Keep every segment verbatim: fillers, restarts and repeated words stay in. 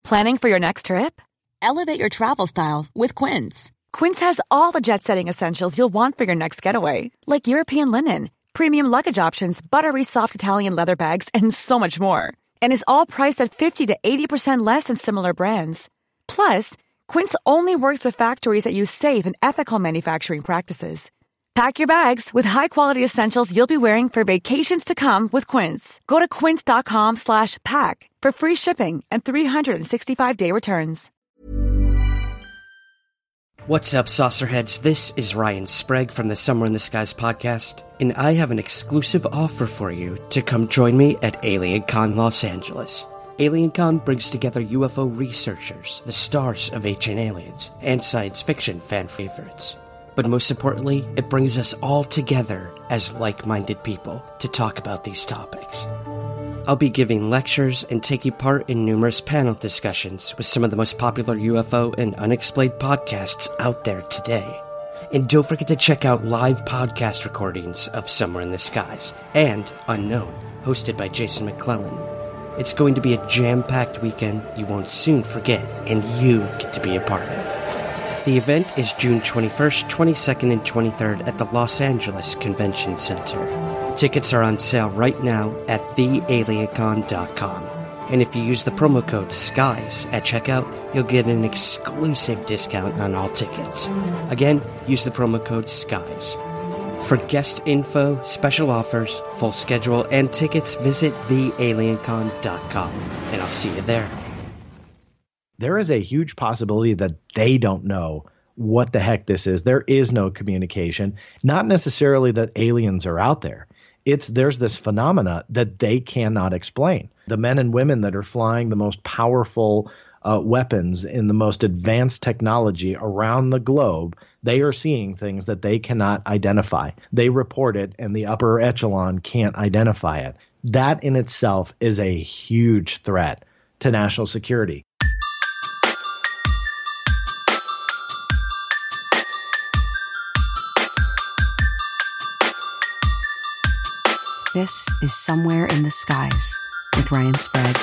Planning for your next trip? Elevate your travel style with Quince. Quince has all the jet-setting essentials you'll want for your next getaway, like European linen, premium luggage options, buttery soft Italian leather bags, and so much more. And is all priced at fifty to eighty percent less than similar brands. Plus, Quince only works with factories that use safe and ethical manufacturing practices. Pack your bags with high-quality essentials you'll be wearing for vacations to come with Quince. Go to quince.com slash pack for free shipping and three sixty-five day returns. What's up, Saucerheads? This is Ryan Sprague from the Somewhere in the Skies podcast, and I have an exclusive offer for you to come join me at AlienCon Los Angeles. AlienCon brings together U F O researchers, the stars of Ancient Aliens, and science fiction fan favorites. But most importantly, it brings us all together as like-minded people to talk about these topics. I'll be giving lectures and taking part in numerous panel discussions with some of the most popular U F O and unexplained podcasts out there today. And don't forget to check out live podcast recordings of Somewhere in the Skies and Unknown, hosted by Jason McClellan. It's going to be a jam-packed weekend you won't soon forget, and you get to be a part of. The event is June twenty-first, twenty-second, and twenty-third at the Los Angeles Convention Center. Tickets are on sale right now at the aliencon dot com. And if you use the promo code SKIES at checkout, you'll get an exclusive discount on all tickets. Again, use the promo code SKIES. For guest info, special offers, full schedule, and tickets, visit the aliencon dot com. And I'll see you there. There is a huge possibility that they don't know what the heck this is. There is no communication. Not necessarily that aliens are out there. It's there's this phenomena that they cannot explain. The men and women that are flying the most powerful uh, weapons in the most advanced technology around the globe, they are seeing things that they cannot identify. They report it, and the upper echelon can't identify it. That in itself is a huge threat to national security. This is Somewhere in the Skies with Ryan Sprague.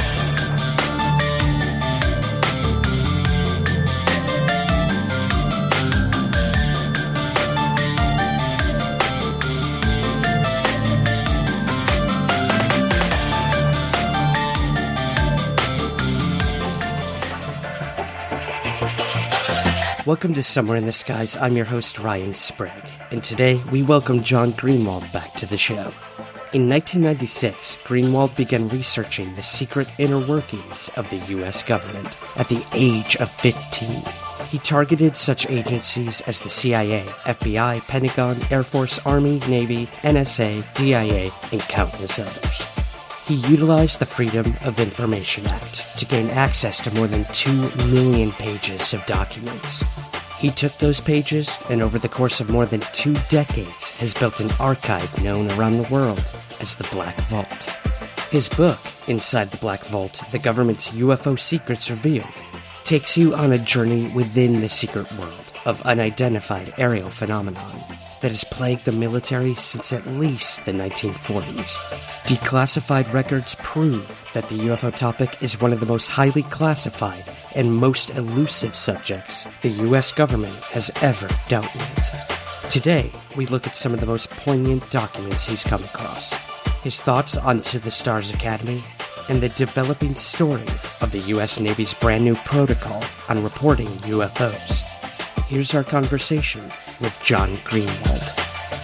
Welcome to Somewhere in the Skies. I'm your host, Ryan Sprague, and today we welcome John Greenwald back to the show. In nineteen ninety-six, Greenwald began researching the secret inner workings of the U S government at the age of fifteen. He targeted such agencies as the C I A, F B I, Pentagon, Air Force, Army, Navy, N S A, D I A, and countless others. He utilized the Freedom of Information Act to gain access to more than two million pages of documents. He took those pages, and over the course of more than two decades, has built an archive known around the world as the Black Vault. His book, Inside the Black Vault, The Government's U F O Secrets Revealed, takes you on a journey within the secret world of unidentified aerial phenomenon that has plagued the military since at least the nineteen forties. Declassified records prove that the U F O topic is one of the most highly classified and most elusive subjects the U S government has ever dealt with. Today, we look at some of the most poignant documents he's come across, his thoughts on To the Stars Academy, and the developing story of the U S Navy's brand new protocol on reporting U F Os. Here's our conversation with John Greenwald.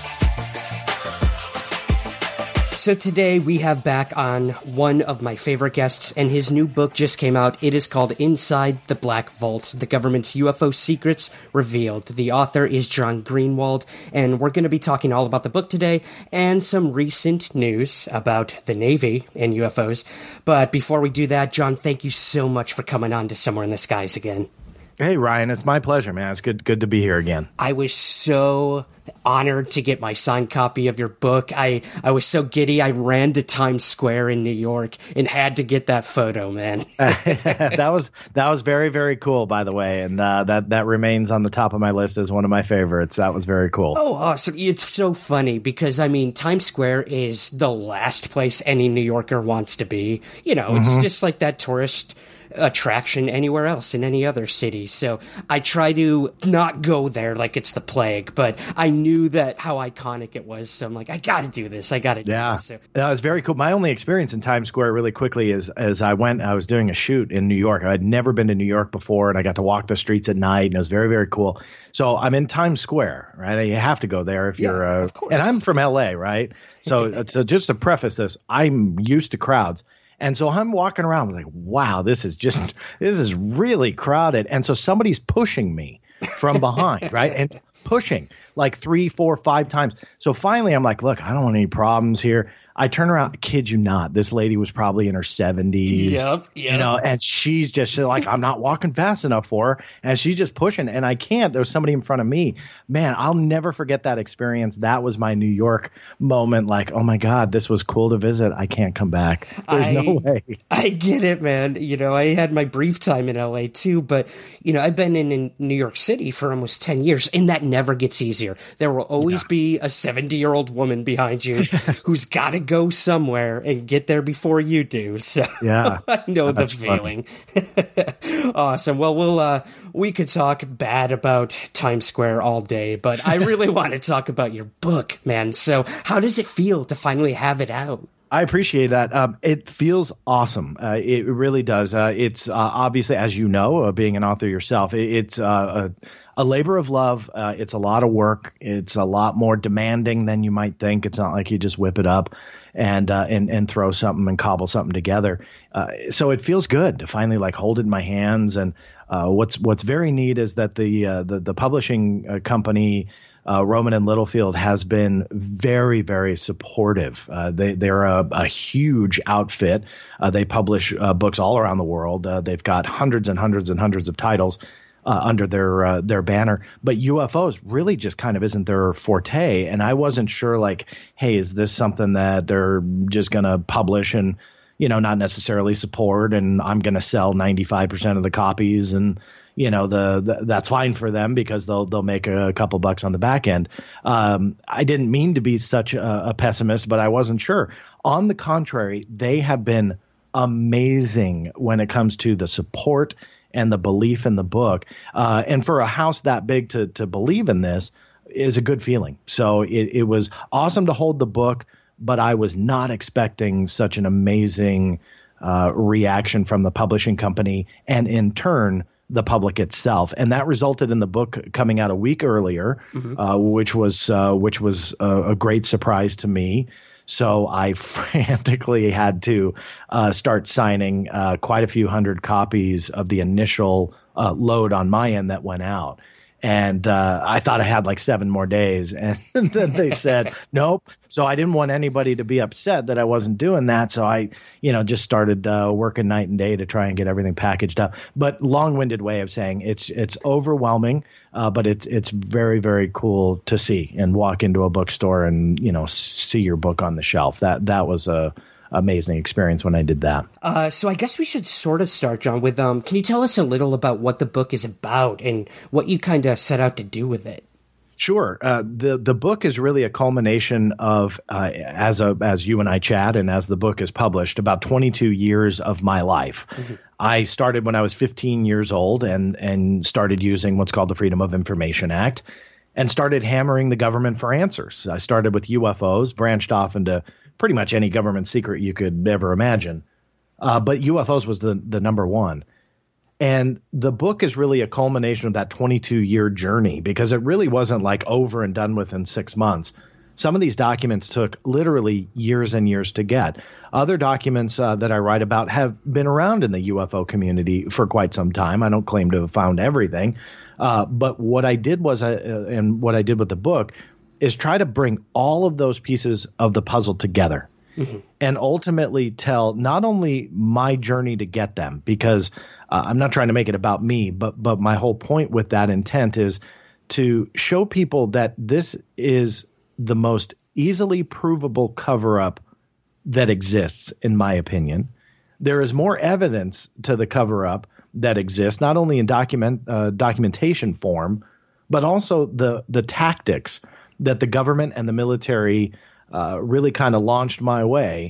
So today we have back on one of my favorite guests, and his new book just came out. It is called Inside the Black Vault, The Government's U F O Secrets Revealed. The author is John Greenwald, and we're going to be talking all about the book today and some recent news about the Navy and U F Os. But before we do that, John, thank you so much for coming on to Somewhere in the Skies again. Hey, Ryan, it's my pleasure, man. It's good good to be here again. I was so honored to get my signed copy of your book. I, I was so giddy, I ran to Times Square in New York and had to get that photo, man. that was that was very, very cool, by the way, and uh, that, that remains on the top of my list as one of my favorites. That was very cool. Oh, awesome. It's so funny because, I mean, Times Square is the last place any New Yorker wants to be. You know, it's mm-hmm. just like that tourist attraction anywhere else in any other city. So I try to not go there like it's the plague, but I knew that how iconic it was. So I'm like, I got to do this. I got to do yeah. this. So. That was very cool. My only experience in Times Square really quickly is as I went, I was doing a shoot in New York. I'd never been to New York before, and I got to walk the streets at night, and it was very, very cool. So I'm in Times Square, right? You have to go there if you're, yeah, uh, and I'm from L A, right? So, so just to preface this, I'm used to crowds. And so I'm walking around like, wow, this is just, this is really crowded. And so somebody's pushing me from behind, right? And pushing like three, four, five times. So finally I'm like, look, I don't want any problems here. I turn around, kid you not, this lady was probably in her seventies, yep, yep. you know, and she's just like, I'm not walking fast enough for her. And she's just pushing, and I can't. There was somebody in front of me. Man, I'll never forget that experience. That was my New York moment. Like, oh my God, this was cool to visit. I can't come back. There's I, no way. I get it, man. You know, I had my brief time in L A too, but, you know, I've been in, in New York City for almost ten years, and that never gets easier. There will always yeah. be a seventy-year-old woman behind you who's got to go somewhere and get there before you do. So yeah, I know the feeling. Awesome. Well, we'll uh, we could talk bad about Times Square all day, but I really want to talk about your book, man. So how does it feel to finally have it out? I appreciate that. Um, it feels awesome. Uh, it really does. Uh, it's uh, obviously, as you know, uh, being an author yourself, it, it's uh, a, a labor of love. Uh, it's a lot of work. It's a lot more demanding than you might think. It's not like you just whip it up and uh, and and throw something and cobble something together. Uh, so it feels good to finally like hold it in my hands. And uh, what's what's very neat is that the uh, the, the publishing uh, company. Uh, Rowman and Littlefield has been very, very supportive. Uh, they, they're a, a huge outfit. Uh, they publish uh, books all around the world. Uh, they've got hundreds and hundreds and hundreds of titles uh, under their uh, their banner. But U F Os really just kind of isn't their forte. And I wasn't sure, like, hey, is this something that they're just going to publish and, you know, not necessarily support, and I'm going to sell ninety-five percent of the copies, and you know, the, the that's fine for them because they'll they'll make a, a couple bucks on the back end. Um, I didn't mean to be such a, a pessimist, but I wasn't sure. On the contrary, they have been amazing when it comes to the support and the belief in the book. Uh, and for a house that big to to believe in this is a good feeling. So it, it was awesome to hold the book, but I was not expecting such an amazing uh, reaction from the publishing company, and in turn, the public itself. And that resulted in the book coming out a week earlier, mm-hmm. uh, which was uh, which was a, a great surprise to me. So I frantically had to uh, start signing uh, quite a few hundred copies of the initial uh, load on my end that went out. And uh, I thought I had like seven more days. And then they said, nope. So I didn't want anybody to be upset that I wasn't doing that. So I, you know, just started uh, working night and day to try and get everything packaged up. But long-winded way of saying it's it's overwhelming, uh, but it's it's very, very cool to see and walk into a bookstore and, you know, see your book on the shelf. That that was a amazing experience when I did that. Uh, so I guess we should sort of start, John, with, um, can you tell us a little about what the book is about and what you kind of set out to do with it? Sure. Uh, the the book is really a culmination of, uh, as a as you and I chat and as the book is published, about twenty-two years of my life. Mm-hmm. I started when I was fifteen years old and and started using what's called the Freedom of Information Act and started hammering the government for answers. I started with U F Os, branched off into pretty much any government secret you could ever imagine. Uh, but U F Os was the, the number one. And the book is really a culmination of that twenty-two year journey, because it really wasn't like over and done with in six months. Some of these documents took literally years and years to get. Other documents uh, that I write about have been around in the U F O community for quite some time. I don't claim to have found everything. Uh, but what I did was, I, uh, and what I did with the book, is try to bring all of those pieces of the puzzle together, mm-hmm. and ultimately tell not only my journey to get them, because uh, I'm not trying to make it about me, but but my whole point with that intent is to show people that this is the most easily provable cover-up that exists, in my opinion. There is more evidence to the cover-up that exists, not only in document uh, documentation form, but also the the tactics that the government and the military uh, really kind of launched my way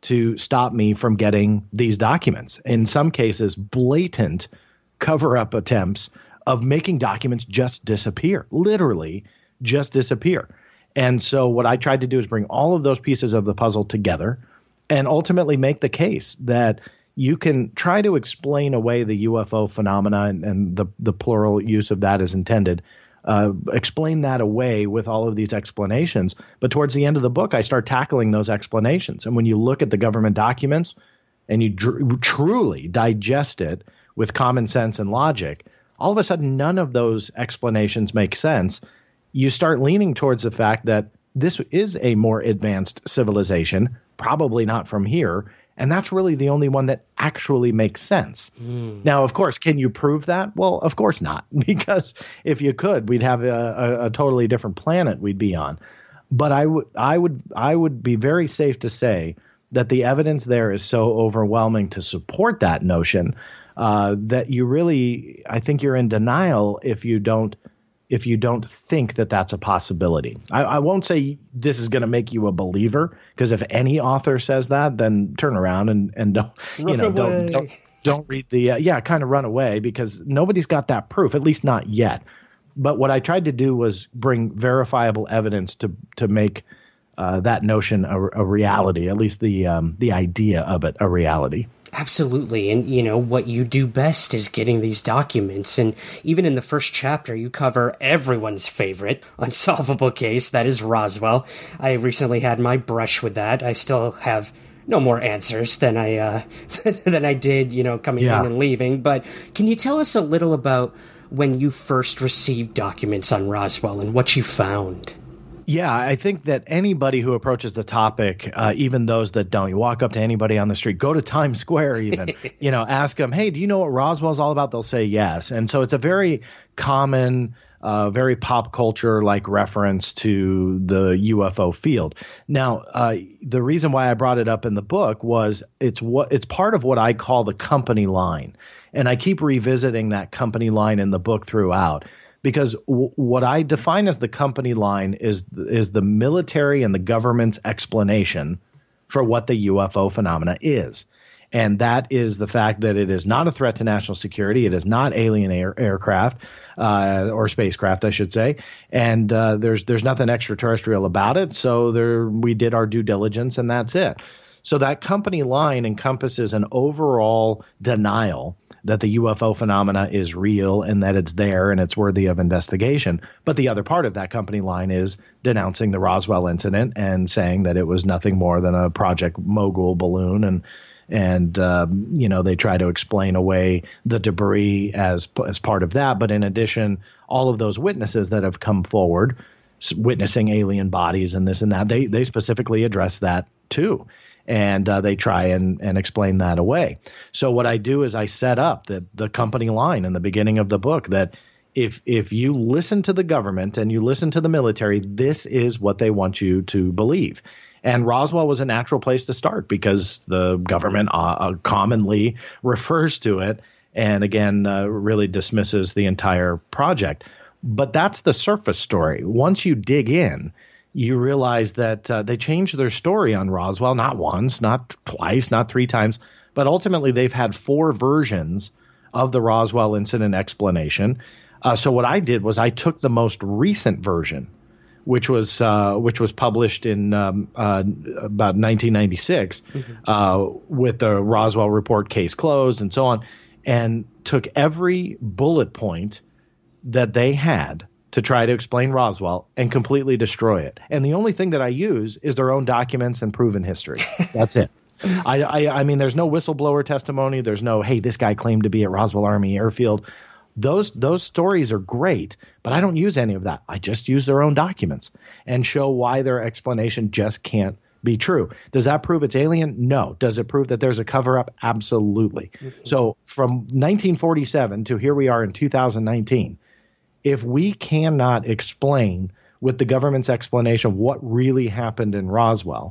to stop me from getting these documents. In some cases, blatant cover-up attempts of making documents just disappear, literally just disappear. And so what I tried to do is bring all of those pieces of the puzzle together and ultimately make the case that you can try to explain away the U F O phenomena, and, and the, the plural use of that is intended, uh, explain that away with all of these explanations. But towards the end of the book, I start tackling those explanations. And when you look at the government documents and you dr- truly digest it with common sense and logic, all of a sudden, none of those explanations make sense. You start leaning towards the fact that this is a more advanced civilization, probably not from here. And that's really the only one that actually makes sense. Mm. Now, of course, can you prove that? Well, of course not, because if you could, we'd have a, a, a totally different planet we'd be on. But I would, I would, I would be very safe to say that the evidence there is so overwhelming to support that notion uh, that you really, I think you're in denial if you don't. if you don't think that that's a possibility. I, I won't say this is going to make you a believer, because if any author says that, then turn around and, and don't, run you know, away. don't, don't, don't read the, uh, yeah, kind of run away, because nobody's got that proof, at least not yet. But what I tried to do was bring verifiable evidence to, to make uh, that notion a, a reality, at least the, um, the idea of it a reality. Absolutely. And, you know, what you do best is getting these documents. And even in the first chapter, you cover everyone's favorite unsolvable case, that is Roswell. I recently had my brush with that. I still have no more answers than I uh, than I did, you know, coming yeah. in and leaving. But can you tell us a little about when you first received documents on Roswell and what you found? Yeah, I think that anybody who approaches the topic, uh, even those that don't, you walk up to anybody on the street, go to Times Square even, you know, ask them, hey, do you know what Roswell's all about? They'll say yes. And so it's a very common, uh, very pop culture like reference to the U F O field. Now, uh, the reason why I brought it up in the book was it's what it's part of what I call the company line. And I keep revisiting that company line in the book throughout. Because w- what I define as the company line is is the military and the government's explanation for what the U F O phenomena is. And that is the fact that it is not a threat to national security. It is not alien air, aircraft uh, or spacecraft, I should say. And uh, there's there's nothing extraterrestrial about it. So there we did our due diligence, and that's it. So that company line encompasses an overall denial that the U F O phenomena is real and that it's there and it's worthy of investigation. But the other part of that company line is denouncing the Roswell incident and saying that it was nothing more than a Project Mogul balloon. And, and um, you know, they try to explain away the debris as, as part of that. But in addition, all of those witnesses that have come forward witnessing alien bodies and this and that, they, they specifically address that too. And uh, they try and, and explain that away. So what I do is I set up the, the company line in the beginning of the book that if if you listen to the government and you listen to the military, this is what they want you to believe. And Roswell was a natural place to start because the government uh, commonly refers to it and, again, uh, really dismisses the entire project. But that's the surface story. Once you dig in, you realize that uh, they changed their story on Roswell, not once, not twice, not three times, but ultimately they've had four versions of the Roswell incident explanation. Uh, so what I did was I took the most recent version, which was uh, which was published in um, uh, about nineteen ninety-six mm-hmm. uh, with the Roswell report, case closed, and so on, and took every bullet point that they had to try to explain Roswell and completely destroy it. And the only thing that I use is their own documents and proven history. That's it. I, I, I mean, there's no whistleblower testimony. There's no, hey, this guy claimed to be at Roswell Army Airfield. Those those stories are great, but I don't use any of that. I just use their own documents and show why their explanation just can't be true. Does that prove it's alien? No. Does it prove that there's a cover-up? Absolutely. Mm-hmm. So from nineteen forty-seven to here we are in two thousand nineteen, if we cannot explain with the government's explanation what really happened in Roswell,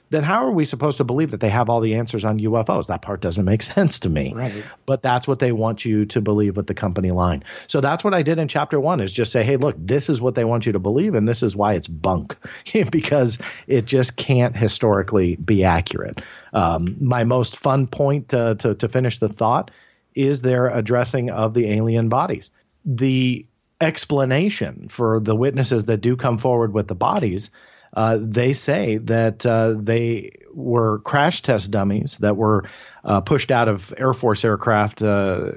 then how are we supposed to believe that they have all the answers on U F Os? That part doesn't make sense to me. Right. But that's what they want you to believe with the company line. So that's what I did in chapter one, is just say, hey, look, this is what they want you to believe, and this is why it's bunk, because it just can't historically be accurate. Um, my most fun point uh, to, to finish the thought is their addressing of the alien bodies. The explanation for the witnesses that do come forward with the bodies, Uh, they say that uh, they were crash test dummies that were uh, pushed out of Air Force aircraft, uh,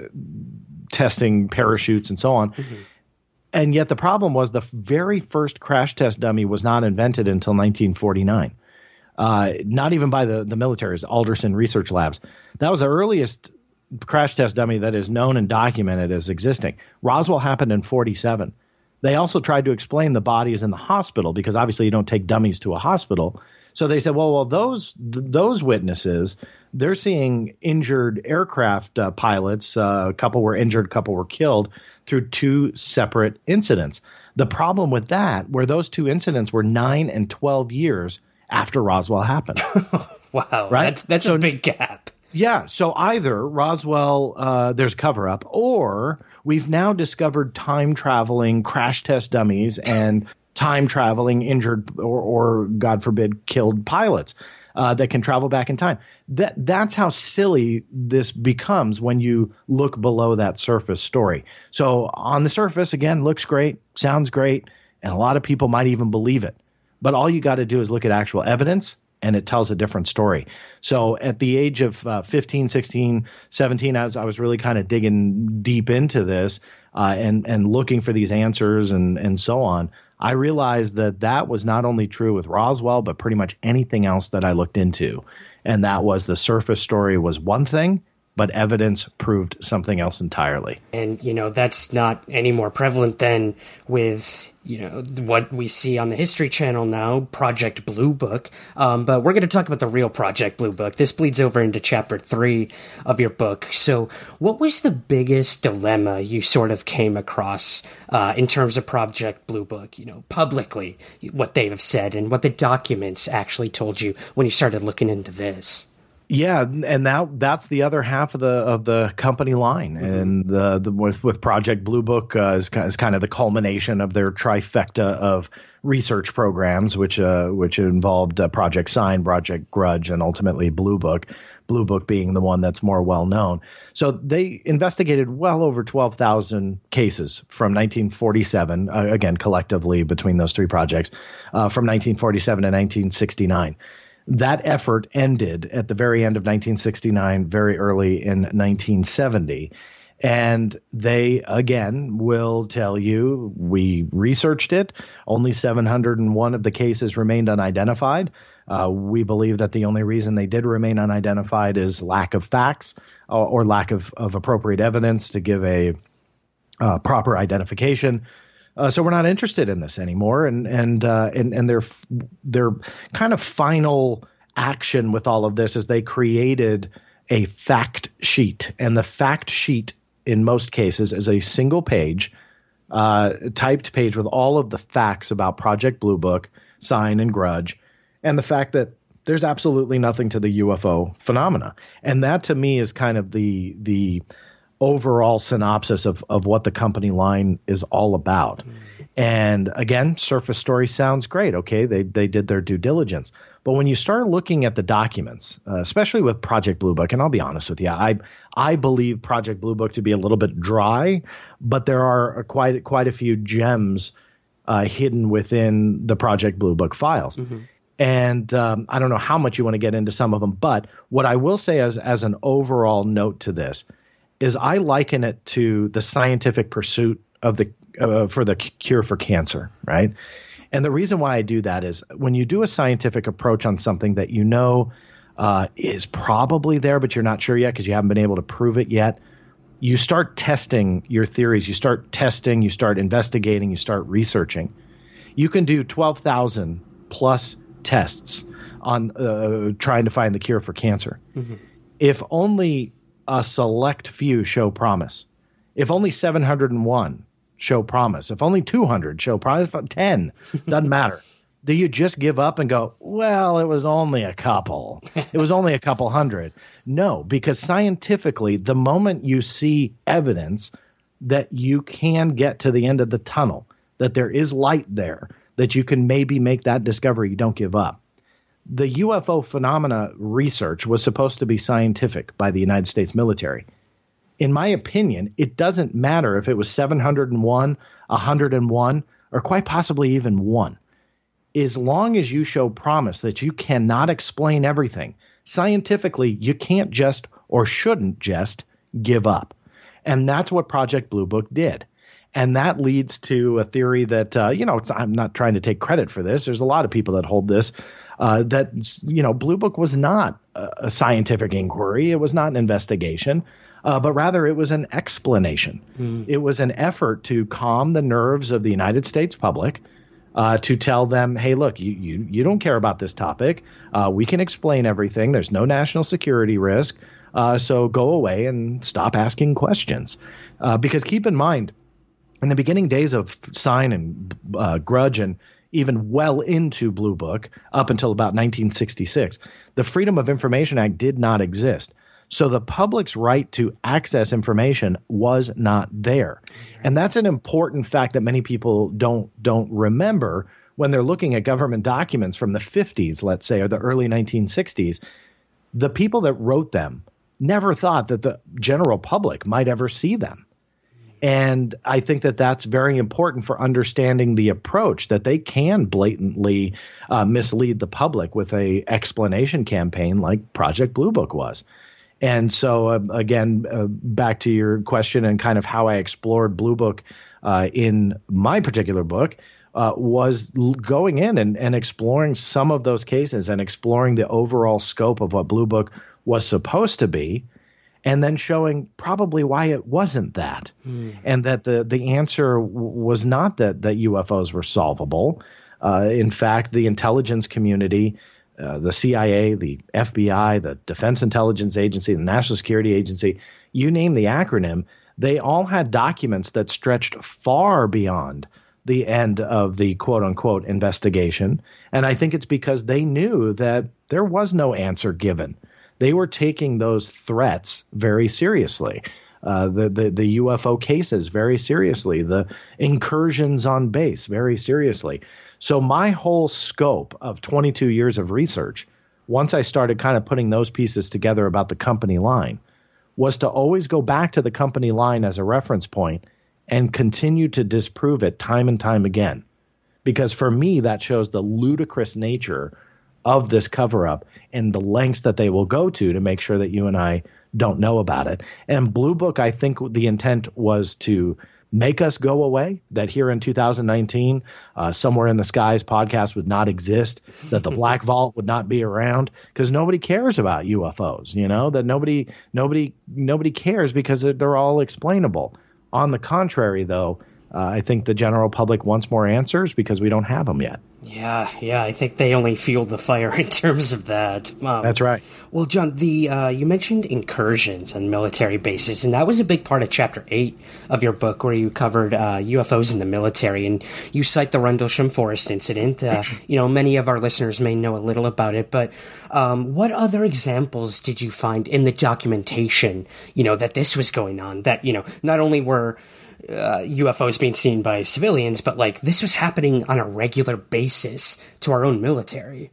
testing parachutes and so on. Mm-hmm. And yet the problem was the very first crash test dummy was not invented until nineteen forty-nine. Uh, not even by the, the military's Alderson Research Labs. That was the earliest crash test dummy that is known and documented as existing. Roswell happened in forty-seven. They also tried to explain the bodies in the hospital, because obviously you don't take dummies to a hospital. So they said, well, well, those th- those witnesses, they're seeing injured aircraft uh, pilots. Uh, a couple were injured, a couple were killed through two separate incidents. The problem with that were those two incidents were nine and twelve years after Roswell happened. Wow, right? That's, that's so, a big gap. Yeah. So either Roswell, uh, there's cover up, or we've now discovered time traveling crash test dummies and time traveling injured or, or God forbid, killed pilots uh, that can travel back in time. That that's how silly this becomes when you look below that surface story. So on the surface, again, looks great, sounds great, and a lot of people might even believe it. But all you got to do is look at actual evidence, and it tells a different story. So at the age of uh, fifteen, sixteen, seventeen, as I was really kind of digging deep into this uh, and, and looking for these answers and, and so on, I realized that that was not only true with Roswell, but pretty much anything else that I looked into. And that was the surface story was one thing, but evidence proved something else entirely. And, you know, that's not any more prevalent than with, you know, what we see on the History Channel now, Project Blue Book. Um, but we're going to talk about the real Project Blue Book. This bleeds over into chapter three of your book. So what was the biggest dilemma you sort of came across uh, in terms of Project Blue Book, you know, publicly, what they have said and what the documents actually told you when you started looking into this? Yeah, and that that's the other half of the of the company line, mm-hmm. and the, the with, with Project Blue Book uh, is, is kind of the culmination of their trifecta of research programs, which uh, which involved uh, Project Sign, Project Grudge, and ultimately Blue Book. Blue Book being the one that's more well known. So they investigated well over twelve thousand cases from nineteen forty-seven, uh, again collectively between those three projects, uh, from nineteen forty-seven to nineteen sixty-nine. That effort ended at the very end of nineteen sixty-nine, very early in nineteen seventy. And they, again, will tell you, we researched it. Only seven hundred one of the cases remained unidentified. Uh, we believe that the only reason they did remain unidentified is lack of facts or, or lack of, of appropriate evidence to give a uh, proper identification. Uh, so we're not interested in this anymore, and and uh, and and their their kind of final action with all of this is they created a fact sheet, and the fact sheet in most cases is a single page, uh, typed page with all of the facts about Project Blue Book, Sign, and Grudge, and the fact that there's absolutely nothing to the U F O phenomena, and that to me is kind of the the overall synopsis of, of what the company line is all about. Mm. And again, surface story sounds great. Okay, they they did their due diligence. But when you start looking at the documents, uh, especially with Project Blue Book, and I'll be honest with you, I I believe Project Blue Book to be a little bit dry, but there are quite quite a few gems uh, hidden within the Project Blue Book files. Mm-hmm. And um, I don't know how much you want to get into some of them, but what I will say as as an overall note to this is I liken it to the scientific pursuit of the uh, for the cure for cancer, right? And the reason why I do that is when you do a scientific approach on something that you know uh, is probably there, but you're not sure yet because you haven't been able to prove it yet, you start testing your theories. You start testing, you start investigating, you start researching. You can do twelve thousand plus tests on uh, trying to find the cure for cancer. Mm-hmm. If only a select few show promise, if only seven hundred one show promise, if only two hundred show promise, ten, doesn't matter. Do you just give up and go, well, it was only a couple. It was only a couple hundred. No, because scientifically, the moment you see evidence that you can get to the end of the tunnel, that there is light there, that you can maybe make that discovery, you don't give up. The U F O phenomena research was supposed to be scientific by the United States military. In my opinion, it doesn't matter if it was seven hundred one, one hundred one, or quite possibly even one. As long as you show promise that you cannot explain everything, scientifically, you can't just or shouldn't just give up. And that's what Project Blue Book did. And that leads to a theory that, uh, you know, it's, I'm not trying to take credit for this. There's a lot of people that hold this, uh, that, you know, Blue Book was not a, a scientific inquiry. It was not an investigation, uh, but rather it was an explanation. Mm. It was an effort to calm the nerves of the United States public, uh, to tell them, hey, look, you, you, you don't care about this topic. Uh, we can explain everything. There's no national security risk. Uh, so go away and stop asking questions. Uh, because keep in mind, in the beginning days of Sign and uh, Grudge and even well into Blue Book, up until about nineteen sixty-six, the Freedom of Information Act did not exist. So the public's right to access information was not there. And that's an important fact that many people don't don't remember when they're looking at government documents from the fifties, let's say, or the early nineteen sixties. The people that wrote them never thought that the general public might ever see them. And I think that that's very important for understanding the approach, that they can blatantly uh, mislead the public with a explanation campaign like Project Blue Book was. And so, uh, again, uh, back to your question and kind of how I explored Blue Book uh, in my particular book uh, was l- going in and, and exploring some of those cases and exploring the overall scope of what Blue Book was supposed to be, and then showing probably why it wasn't that, mm. and that the the answer w- was not that, that U F Os were solvable. Uh, in fact, the intelligence community, uh, the C I A, the F B I, the Defense Intelligence Agency, the National Security Agency, you name the acronym, they all had documents that stretched far beyond the end of the quote-unquote investigation. And I think it's because they knew that there was no answer given. They were taking those threats very seriously, uh, the, the the U F O cases very seriously, the incursions on base very seriously. So my whole scope of twenty-two years of research, once I started kind of putting those pieces together about the company line, was to always go back to the company line as a reference point and continue to disprove it time and time again. Because for me, that shows the ludicrous nature of this cover-up and the lengths that they will go to to make sure that you and I don't know about it. And Blue Book, I think the intent was to make us go away, that here in two thousand nineteen, uh, Somewhere in the Skies podcast would not exist, that the Black Vault would not be around, because nobody cares about U F Os, you know, that nobody nobody nobody cares because they're all explainable. On the contrary, though, uh, I think the general public wants more answers because we don't have them yet. Yeah, yeah, I think they only fueled the fire in terms of that. Um, That's right. Well, John, the uh, you mentioned incursions on military bases, and that was a big part of Chapter eight of your book, where you covered uh, U F Os in the military, and you cite the Rendlesham Forest incident. Uh, you know, many of our listeners may know a little about it, but um, what other examples did you find in the documentation, you know, that this was going on, that, you know, not only were Uh, U F Os being seen by civilians, but like this was happening on a regular basis to our own military?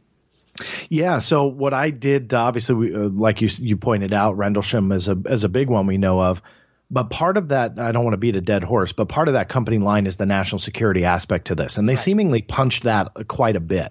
Yeah. So what I did, obviously, we, uh, like you you pointed out, Rendlesham is a is a big one we know of. But part of that, I don't want to beat a dead horse, but part of that company line is the national security aspect to this, and they right. seemingly punched that quite a bit.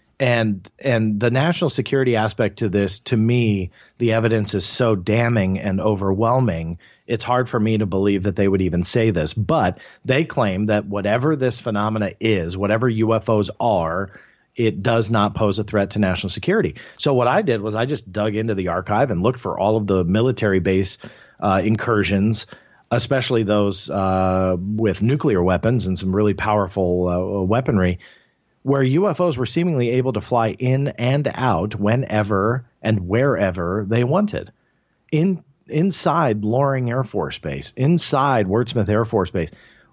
And and the national security aspect to this, to me, the evidence is so damning and overwhelming, it's hard for me to believe that they would even say this. But they claim that whatever this phenomena is, whatever U F Os are, it does not pose a threat to national security. So what I did was I just dug into the archive and looked for all of the military base uh, incursions, especially those uh, with nuclear weapons and some really powerful uh, weaponry, where U F Os were seemingly able to fly in and out whenever and wherever they wanted. In inside Loring Air Force Base, inside Wurtsmith Air Force Base,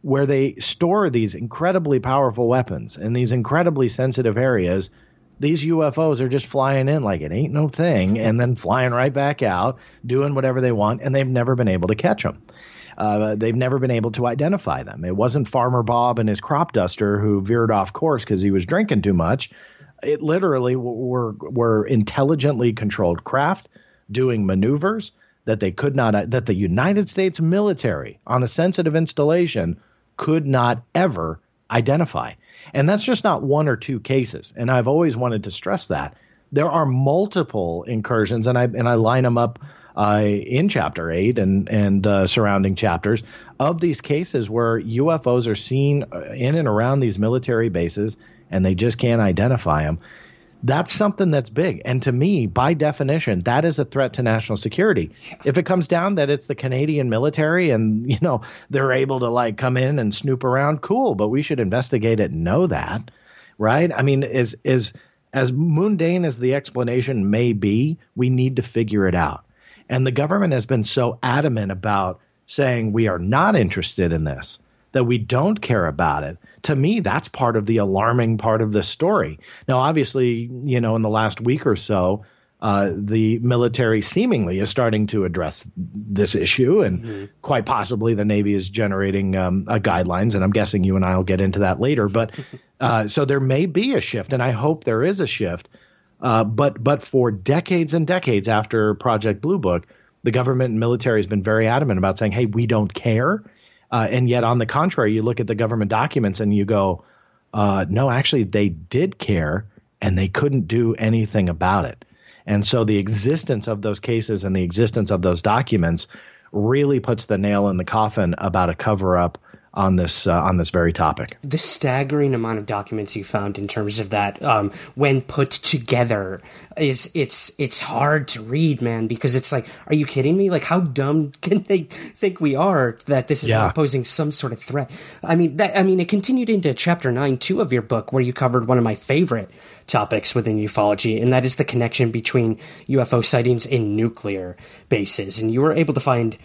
where they store these incredibly powerful weapons in these incredibly sensitive areas. These U F Os are just flying in like it ain't no thing and then flying right back out, doing whatever they want, and they've never been able to catch them. Uh, they've never been able to identify them. It wasn't Farmer Bob and his crop duster who veered off course because he was drinking too much. It literally were, were intelligently controlled craft doing maneuvers that they could not, that the United States military on a sensitive installation could not ever identify. And that's just not one or two cases. And I've always wanted to stress that. There are multiple incursions, and I and I line them up uh, in Chapter eight and, and uh, surrounding chapters of these cases where U F Os are seen in and around these military bases, and they just can't identify them. That's something that's big. And to me, by definition, that is a threat to national security. Yeah. If it comes down that it's the Canadian military and, you know, they're able to like come in and snoop around, cool, but we should investigate it and know that, right? I mean, is is as mundane as the explanation may be, we need to figure it out. And the government has been so adamant about saying we are not interested in this, that we don't care about it. To me, that's part of the alarming part of this story. Now, obviously, you know, in the last week or so, uh, the military seemingly is starting to address this issue, and mm-hmm. quite possibly the Navy is generating um, uh, guidelines, and I'm guessing you and I will get into that later. But uh, so there may be a shift, and I hope there is a shift. Uh, but but for decades and decades after Project Blue Book, the government and military has been very adamant about saying, hey, we don't care. Uh, and yet, on the contrary, you look at the government documents and you go, uh, no, actually, they did care and they couldn't do anything about it. And so the existence of those cases and the existence of those documents really puts the nail in the coffin about a cover up on this uh, on this very topic. The staggering amount of documents you found in terms of that, um, when put together, is it's it's hard to read, man, because it's like, are you kidding me? Like, how dumb can they think we are that this is yeah. not posing some sort of threat? I mean, that, I mean, it continued into chapter nine, too, of your book, where you covered one of my favorite topics within ufology, and that is the connection between U F O sightings in nuclear bases. And you were able to find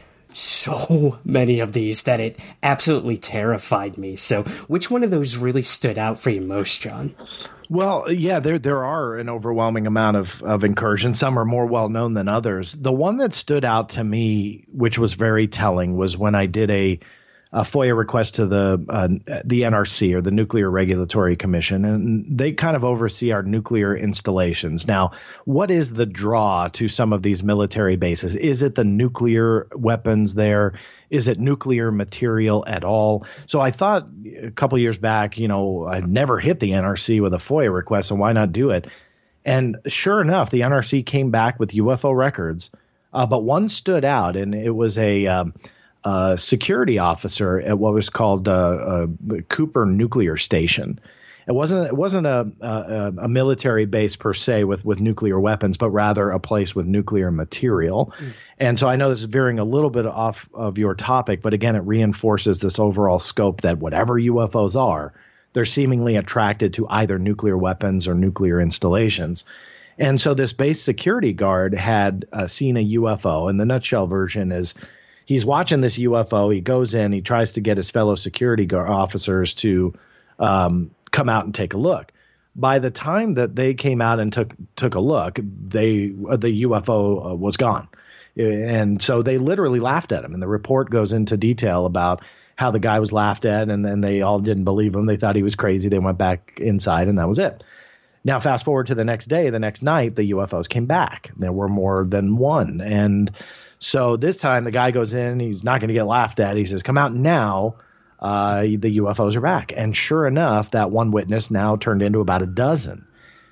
so many of these that it absolutely terrified me. So which one of those really stood out for you most, John? Well, yeah, there there are an overwhelming amount of, of incursions. Some are more well-known than others. The one that stood out to me, which was very telling, was when I did a, a FOIA request to the uh, the N R C, or the Nuclear Regulatory Commission, and they kind of oversee our nuclear installations. Now, what is the draw to some of these military bases? Is it the nuclear weapons there? Is it nuclear material at all? So I thought a couple years back, you know, I'd never hit the N R C with a FOIA request, so why not do it? And sure enough, the N R C came back with U F O records, uh, but one stood out, and it was a um, Uh, security officer at what was called uh, uh, Cooper Nuclear Station. It wasn't it wasn't a, a, a military base per se with, with nuclear weapons, but rather a place with nuclear material. Mm. And so I know this is veering a little bit off of your topic, but again, it reinforces this overall scope that whatever U F Os are, they're seemingly attracted to either nuclear weapons or nuclear installations. And so this base security guard had uh, seen a U F O, and the nutshell version is, he's watching this U F O. He goes in. He tries to get his fellow security guard officers to um, come out and take a look. By the time that they came out and took took a look, they uh, the U F O uh, was gone, and so they literally laughed at him. And the report goes into detail about how the guy was laughed at, and then they all didn't believe him. They thought he was crazy. They went back inside, and that was it. Now, fast forward to the next day, the next night, the U F Os came back. There were more than one, and so this time the guy goes in, he's not going to get laughed at. He says, come out now. Uh, the U F Os are back. And sure enough, that one witness now turned into about a dozen.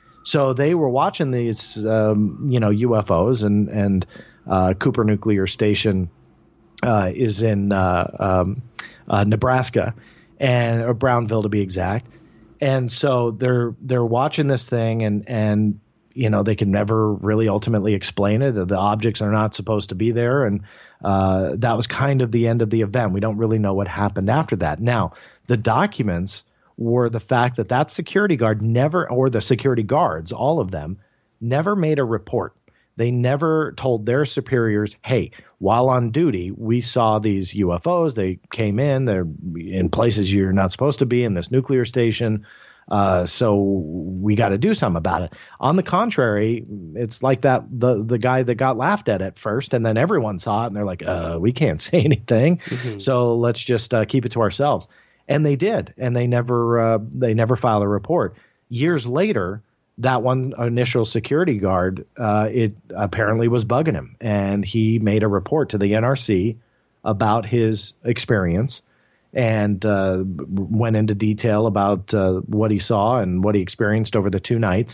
So they were watching these, um, you know, U F Os, and, and uh, Cooper Nuclear Station uh, is in uh, um, uh, Nebraska, and or Brownville to be exact. And so they're they're watching this thing, and and you know, they can never really ultimately explain it. The objects are not supposed to be there. And uh, that was kind of the end of the event. We don't really know what happened after that. Now, the documents were the fact that that security guard never, or the security guards, all of them, never made a report. They never told their superiors, hey, while on duty, we saw these U F Os. They came in. They're in places you're not supposed to be in this nuclear station. Uh, so we got to do something about it. On the contrary, it's like that the the guy that got laughed at at first, and then everyone saw it, and they're like, uh, we can't say anything. Mm-hmm. So let's just uh, keep it to ourselves. And they did, and they never uh, they never filed a report. Years later, that one initial security guard, uh, it apparently was bugging him, and he made a report to the N R C about his experience. And uh, went into detail about uh, what he saw and what he experienced over the two nights.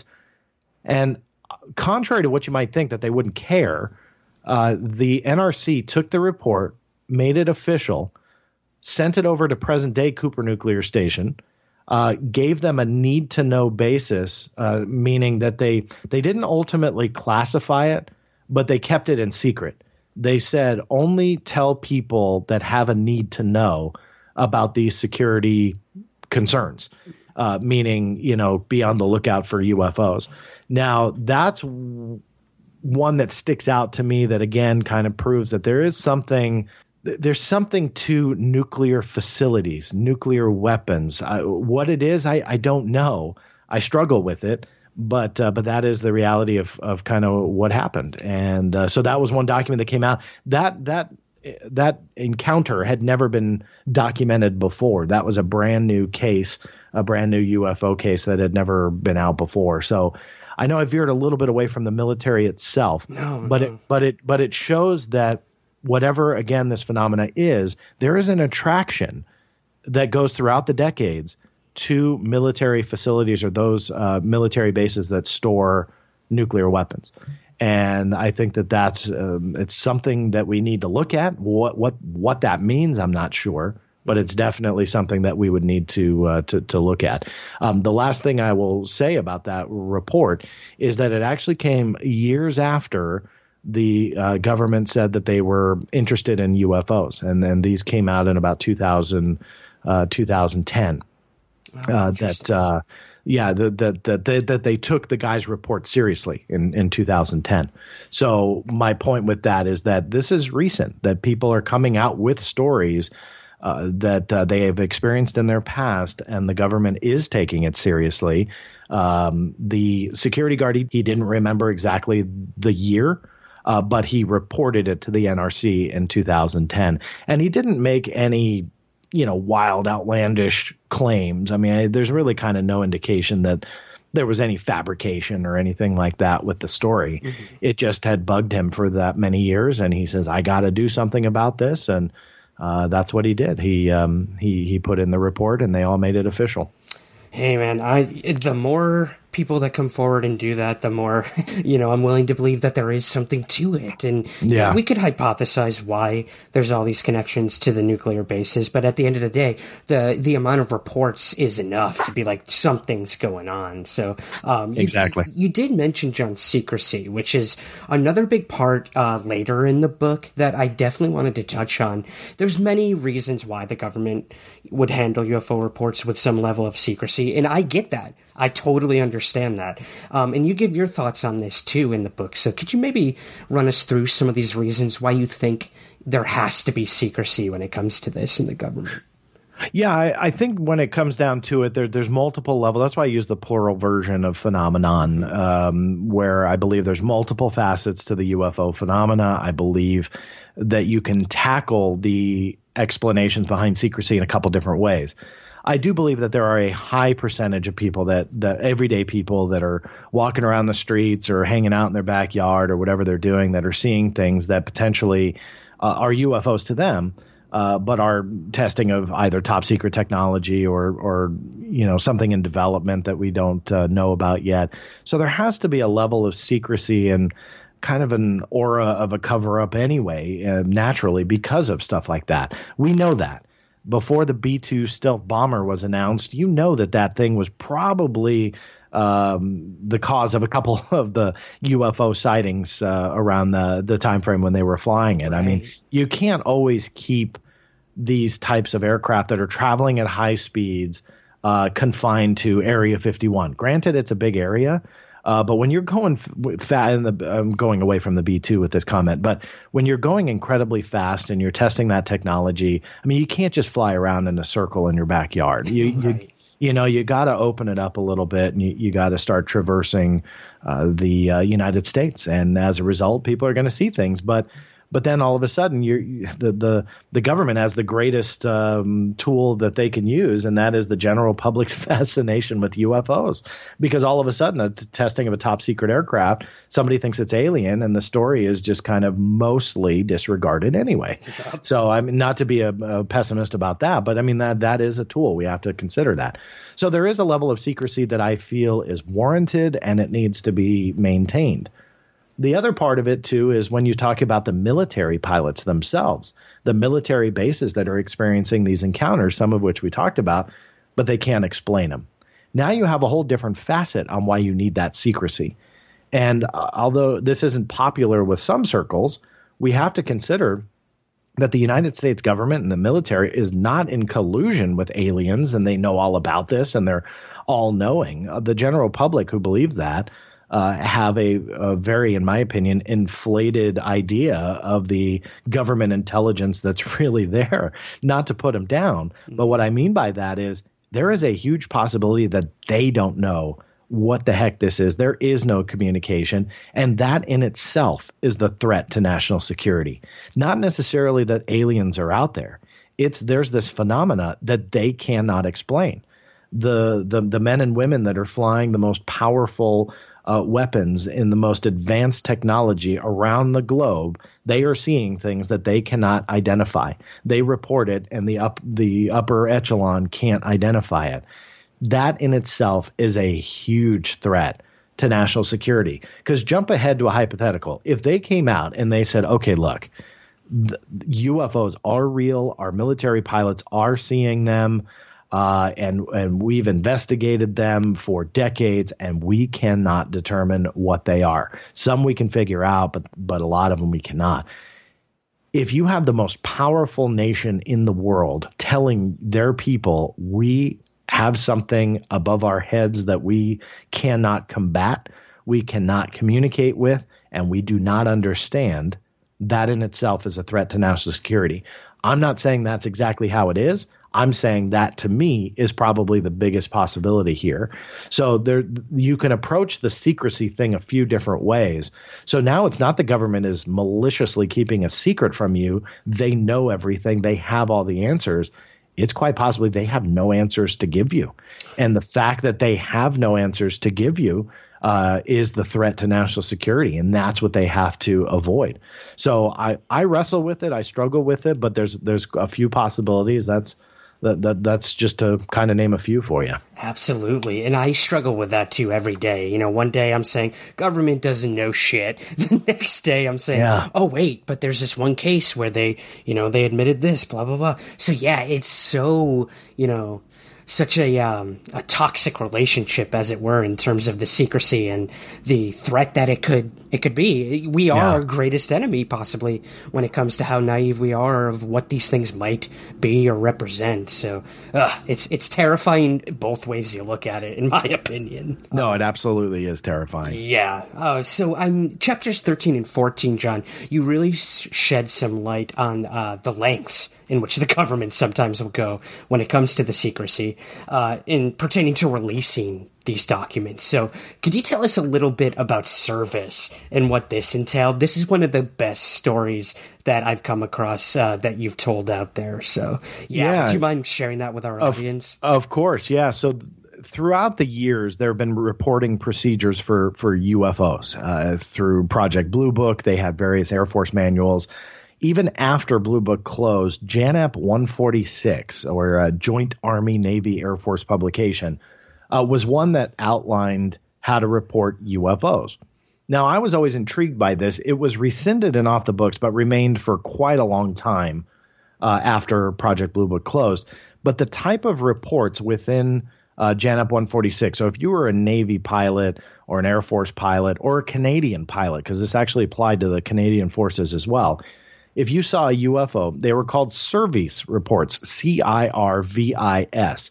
And contrary to what you might think that they wouldn't care, uh, the N R C took the report, made it official, sent it over to present-day Cooper Nuclear Station, uh, gave them a need-to-know basis, uh, meaning that they they didn't ultimately classify it, but they kept it in secret. They said only tell people that have a need to know about these security concerns, uh, meaning, you know, be on the lookout for U F Os. Now, that's w- one that sticks out to me that, again, kind of proves that there is something th- there's something to nuclear facilities, nuclear weapons. I, what it is, I, I don't know. I struggle with it. But uh, but that is the reality of of kind of what happened. And uh, so that was one document that came out. That that that encounter had never been documented before. That was a brand new case, a brand new U F O case that had never been out before. So I know I veered a little bit away from the military itself, no, but no. it but it but it shows that whatever, again, this phenomena is, there is an attraction that goes throughout the decades to military facilities or those uh, military bases that store nuclear weapons. And I think that that's um, it's something that we need to look at. What what what that means, I'm not sure, but it's definitely something that we would need to uh, to to look at. Um, the last thing I will say about that report is that it actually came years after the uh, government said that they were interested in U F Os, and then these came out in about two thousand, uh, two thousand ten. Oh, uh, that uh, yeah, that that that they, that they took the guy's report seriously in, in two thousand ten. So my point with that is that this is recent, that people are coming out with stories uh, that uh, they have experienced in their past, and the government is taking it seriously. Um, the security guard, he, he didn't remember exactly the year, uh, but he reported it to the N R C in two thousand ten, and he didn't make any you know, wild, outlandish claims. I mean, I, there's really kind of no indication that there was any fabrication or anything like that with the story. Mm-hmm. It just had bugged him for that many years, and he says, I got to do something about this. And uh, that's what he did. He, um, he, he put in the report, and they all made it official. Hey, man, I the more people that come forward and do that, the more, you know, I'm willing to believe that there is something to it. And yeah. we could hypothesize why there's all these connections to the nuclear bases. But at the end of the day, the the amount of reports is enough to be like, something's going on. So um, exactly. You, you did mention, John, secrecy, which is another big part uh, later in the book that I definitely wanted to touch on. There's many reasons why the government would handle U F O reports with some level of secrecy. And I get that. I totally understand that. Um, and you give your thoughts on this, too, in the book. So could you maybe run us through some of these reasons why you think there has to be secrecy when it comes to this in the government? Yeah, I, I think when it comes down to it, there, there's multiple levels. That's why I use the plural version of phenomenon, um, where I believe there's multiple facets to the U F O phenomena. I believe that you can tackle the explanations behind secrecy in a couple different ways. I do believe that there are a high percentage of people that, that everyday people that are walking around the streets or hanging out in their backyard or whatever they're doing that are seeing things that potentially uh, are U F Os to them, uh, but are testing of either top secret technology or, or you know, something in development that we don't uh, know about yet. So there has to be a level of secrecy and kind of an aura of a cover up anyway, uh, naturally, because of stuff like that. We know that. Before the B two stealth bomber was announced, you know that that thing was probably um, the cause of a couple of the U F O sightings uh, around the, the time frame when they were flying it. Right. I mean, you can't always keep these types of aircraft that are traveling at high speeds uh, confined to Area fifty-one. Granted, it's a big area, Uh, but when you're going fast, and the, I'm going away from the B two with this comment, but when you're going incredibly fast and you're testing that technology, I mean, you can't just fly around in a circle in your backyard. You, right. you, you know, you got to open it up a little bit, and you, you got to start traversing uh, the uh, United States. And as a result, people are going to see things. But But then all of a sudden, you're, the the the government has the greatest um, tool that they can use, and that is the general public's fascination with U F Os. Because all of a sudden, a t- testing of a top secret aircraft, somebody thinks it's alien, and the story is just kind of mostly disregarded anyway. Yeah. So I mean, not to be a, a pessimist about that, but I mean that that is a tool. We have to consider that. So there is a level of secrecy that I feel is warranted, and it needs to be maintained. The other part of it, too, is when you talk about the military pilots themselves, the military bases that are experiencing these encounters, some of which we talked about, but they can't explain them. Now you have a whole different facet on why you need that secrecy. And uh, although this isn't popular with some circles, we have to consider that the United States government and the military is not in collusion with aliens, and they know all about this, and they're all-knowing. Uh, the general public who believes that Uh, have a, a very, in my opinion, inflated idea of the government intelligence that's really there. Not to put them down, but what I mean by that is there is a huge possibility that they don't know what the heck this is. There is no communication, and that in itself is the threat to national security. Not necessarily that aliens are out there. It's there's this phenomena that they cannot explain. The the the men and women that are flying the most powerful Uh, weapons in the most advanced technology around the globe, they are seeing things that they cannot identify. They report it, and the up the upper echelon can't identify it. That in itself is a huge threat to national security. Because jump ahead to a hypothetical. If they came out and they said, okay, look, U F Os are real, our military pilots are seeing them, Uh, and and we've investigated them for decades, and we cannot determine what they are. Some we can figure out, but but a lot of them we cannot. If you have the most powerful nation in the world telling their people we have something above our heads that we cannot combat, we cannot communicate with, and we do not understand, that in itself is a threat to national security. I'm not saying that's exactly how it is. I'm saying that, to me, is probably the biggest possibility here. So there, you can approach the secrecy thing a few different ways. So now it's not the government is maliciously keeping a secret from you. They know everything. They have all the answers. It's quite possibly they have no answers to give you. And the fact that they have no answers to give you uh, is the threat to national security, and that's what they have to avoid. So I, I wrestle with it. I struggle with it, but there's there's a few possibilities. That's That, that that's just to kind of name a few for you. Absolutely. And I struggle with that too every day. You know, one day I'm saying government doesn't know shit. The next day I'm saying, yeah. oh, wait, but there's this one case where they, you know, they admitted this, blah, blah, blah. So yeah, it's so, you know, such a um, a toxic relationship, as it were, in terms of the secrecy and the threat that it could it could be. We are yeah. our greatest enemy, possibly, when it comes to how naive we are of what these things might be or represent. So uh, it's it's terrifying both ways you look at it, in my opinion. No, it absolutely is terrifying. Yeah. Uh, so um, chapters thirteen and fourteen, John, you really shed some light on uh, the lengths in which the government sometimes will go when it comes to the secrecy uh, in pertaining to releasing these documents. So could you tell us a little bit about Service and what this entailed? This is one of the best stories that I've come across uh, that you've told out there. So yeah, yeah. Would you mind sharing that with our of, audience? Of course, yeah. So th- throughout the years, there have been reporting procedures for, for U F Os. Uh, through Project Blue Book, they had various Air Force manuals. Even after Blue Book closed, JANAP one forty-six, or a Joint Army Navy Air Force publication, uh, was one that outlined how to report U F Os. Now, I was always intrigued by this. It was rescinded and off the books, but remained for quite a long time uh, after Project Blue Book closed. But the type of reports within uh, JANAP one forty-six, so if you were a Navy pilot or an Air Force pilot or a Canadian pilot, because this actually applied to the Canadian forces as well, if you saw a U F O, they were called Service reports, C I R V I S.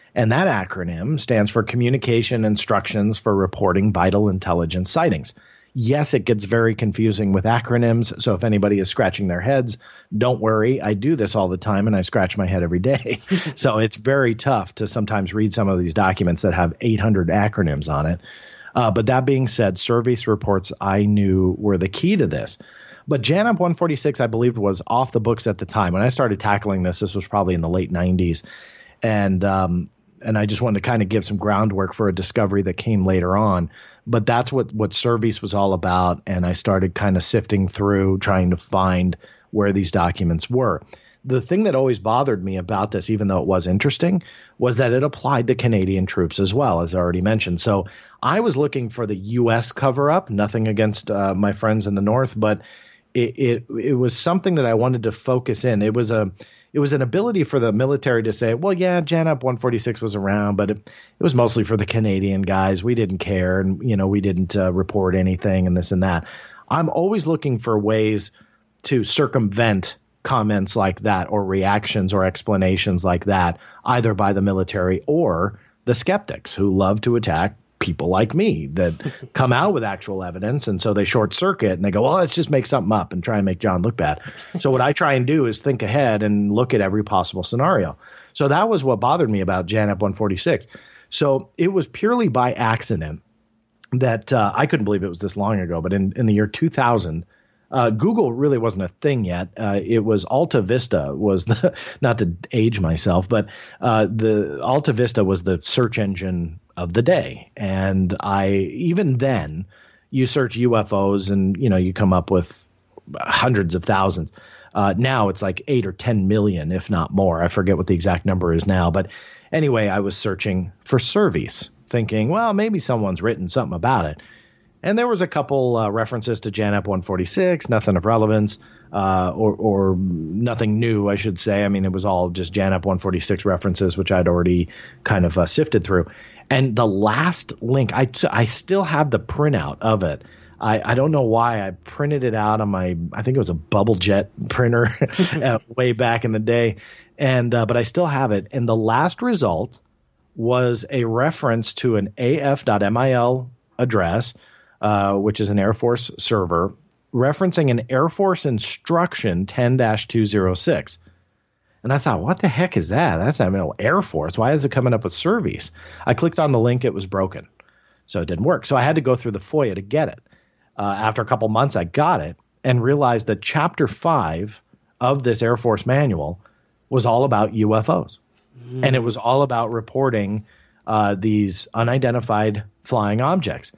And that acronym stands for Communication Instructions for Reporting Vital Intelligence Sightings. Yes, it gets very confusing with acronyms. So if anybody is scratching their heads, don't worry. I do this all the time and I scratch my head every day. So it's very tough to sometimes read some of these documents that have eight hundred acronyms on it. Uh, but that being said, service reports I knew were the key to this. But JANAP one forty-six, I believed, was off the books at the time. When I started tackling this, this was probably in the late nineties. And um, and I just wanted to kind of give some groundwork for a discovery that came later on. But that's what, what Service was all about. And I started kind of sifting through, trying to find where these documents were. The thing that always bothered me about this, even though it was interesting, was that it applied to Canadian troops as well, as I already mentioned. So I was looking for the U S cover-up, nothing against uh, my friends in the North, but it, it it was something that I wanted to focus in. It was a It was an ability for the military to say, well, yeah, JANAP one forty-six was around, but it, it was mostly for the Canadian guys. We didn't care, and you know, we didn't uh, report anything and this and that. I'm always looking for ways to circumvent comments like that or reactions or explanations like that, either by the military or the skeptics who love to attack people like me that come out with actual evidence. And so they short circuit and they go, well, let's just make something up and try and make John look bad. So what I try and do is think ahead and look at every possible scenario. So that was what bothered me about JANAP one forty-six. So it was purely by accident that uh, I couldn't believe it was this long ago, but in, in the year two thousand, uh, Google really wasn't a thing yet. Uh, it was Alta Vista was the, not to age myself, but uh, the Alta Vista was the search engine of the day. And I, even then, you search U F Os and, you know, you come up with hundreds of thousands. Uh, now it's like eight or ten million, if not more. I forget what the exact number is now. But anyway, I was searching for Service, thinking, well, maybe someone's written something about it. And there was a couple uh, references to JANAP one forty-six, nothing of relevance, uh, or, or nothing new, I should say. I mean, it was all just JANAP one forty-six references, which I'd already kind of uh, sifted through. And the last link, I, t- I still have the printout of it. I, I don't know why. I printed it out on my, I think it was a Bubble Jet printer uh, way back in the day. And uh, but I still have it. And the last result was a reference to an A F dot mil address, uh, which is an Air Force server, referencing an Air Force instruction ten dash two oh six. And I thought, what the heck is that? That's not no Air Force. Why is it coming up with Service? I clicked on the link. It was broken. So it didn't work. So I had to go through the FOIA to get it. Uh, after a couple months, I got it and realized that Chapter five of this Air Force manual was all about U F Os. Mm. And it was all about reporting uh, these unidentified flying objects.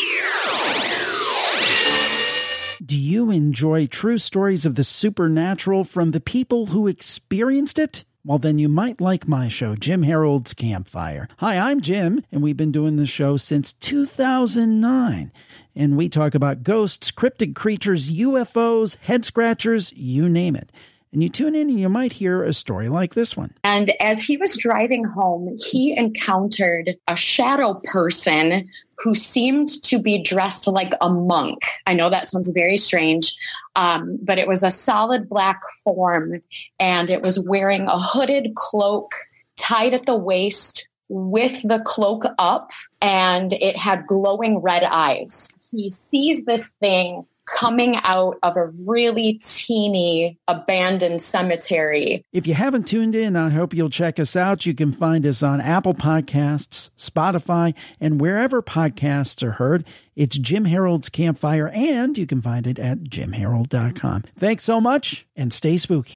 Do you enjoy true stories of the supernatural from the people who experienced it? Well, then you might like my show, Jim Harold's Campfire. Hi, I'm Jim, and we've been doing this show since two thousand nine. And we talk about ghosts, cryptid creatures, U F Os, head scratchers, you name it. And you tune in and you might hear a story like this one. And as he was driving home, he encountered a shadow person who seemed to be dressed like a monk. I know that sounds very strange, um, but it was a solid black form, and it was wearing a hooded cloak tied at the waist with the cloak up, and it had glowing red eyes. He sees this thing coming out of a really teeny abandoned cemetery. If you haven't tuned in, I hope you'll check us out. You can find us on Apple Podcasts, Spotify, and wherever podcasts are heard. It's Jim Harold's Campfire, and you can find it at jim harold dot com. Thanks so much, and stay spooky.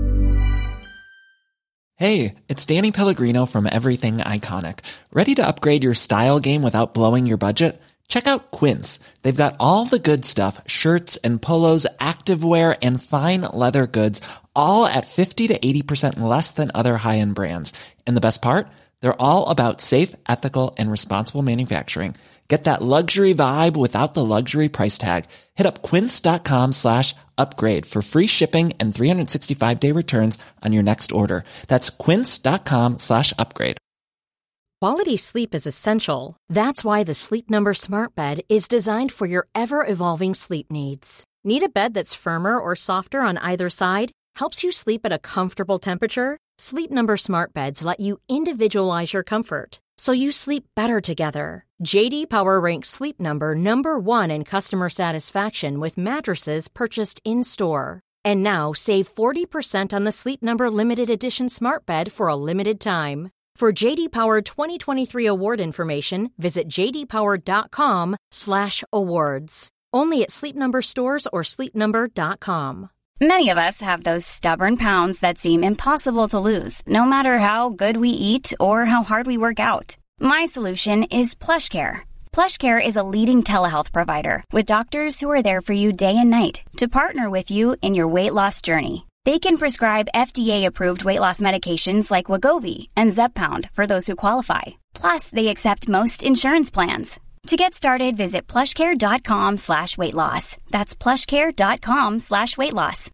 Hey, it's Danny Pellegrino from Everything Iconic. Ready to upgrade your style game without blowing your budget? Check out Quince. They've got all the good stuff, shirts and polos, activewear, and fine leather goods, all at fifty to eighty percent less than other high-end brands. And the best part? They're all about safe, ethical, and responsible manufacturing. Get that luxury vibe without the luxury price tag. Hit up quince.com slash upgrade for free shipping and three sixty-five day returns on your next order. That's quince.com slash upgrade. Quality sleep is essential. That's why the Sleep Number Smart Bed is designed for your ever-evolving sleep needs. Need a bed that's firmer or softer on either side? helps you sleep at a comfortable temperature, Sleep Number smart beds let you individualize your comfort, so you sleep better together. J D Power ranks Sleep Number number one in customer satisfaction with mattresses purchased in-store. And now save forty percent on the Sleep Number limited edition smart bed for a limited time. For J D Power twenty twenty-three award information, visit j d power dot com slash awards. Only at Sleep Number stores or sleep number dot com. Many of us have those stubborn pounds that seem impossible to lose, no matter how good we eat or how hard we work out. My solution is PlushCare. PlushCare is a leading telehealth provider with doctors who are there for you day and night to partner with you in your weight loss journey. They can prescribe F D A-approved weight loss medications like Wegovy and Zepbound for those who qualify. Plus, they accept most insurance plans. To get started, visit plushcare.com slash weight loss. That's plushcare.com slash weight loss.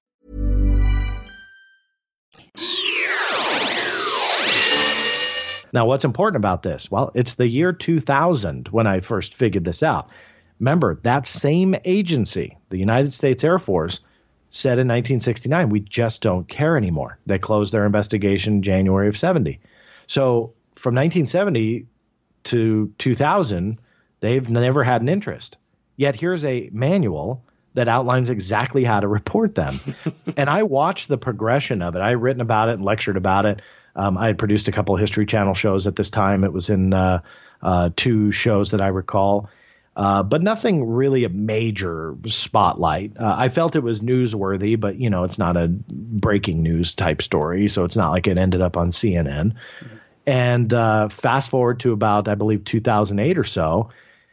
Now, what's important about this? Well, it's the year two thousand when I first figured this out. Remember, that same agency, the United States Air Force, said in nineteen sixty-nine, we just don't care anymore. They closed their investigation in January of seventy. So from nineteen seventy to two thousand, they've never had an interest. Yet here's a manual that outlines exactly how to report them. And I watched the progression of it. I had written about it and lectured about it. Um, I had produced a couple of History Channel shows at this time. It was in uh, uh, two shows that I recall, uh, but nothing really a major spotlight. Uh, I felt it was newsworthy, but, you know, it's not a breaking news type story, so it's not like it ended up on C N N. Mm-hmm. And uh, fast forward to about, I believe, two thousand eight or so,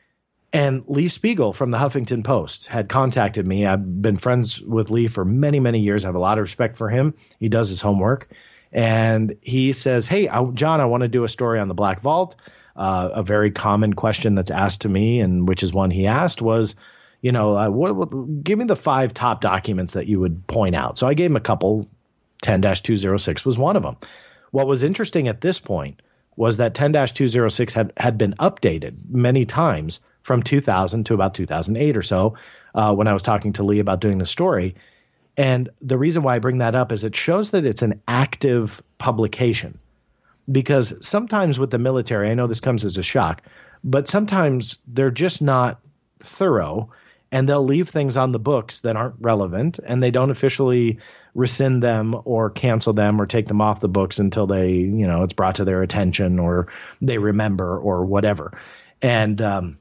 and Lee Spiegel from the Huffington Post had contacted me. I've been friends with Lee for many, many years. I have a lot of respect for him. He does his homework. And he says, hey, I, John, I want to do a story on the Black Vault. Uh, a very common question that's asked to me, and which is one he asked, was, you know, uh, what, what, give me the five top documents that you would point out. So I gave him a couple. ten dash two oh six was one of them. What was interesting at this point was that ten dash two oh six had, had been updated many times from two thousand to about two thousand eight or so, uh, when I was talking to Lee about doing the story. And the reason why I bring that up is it shows that it's an active publication, because sometimes with the military, I know this comes as a shock, but sometimes they're just not thorough, and they'll leave things on the books that aren't relevant, and they don't officially rescind them or cancel them or take them off the books until they, you know, it's brought to their attention or they remember or whatever. And um,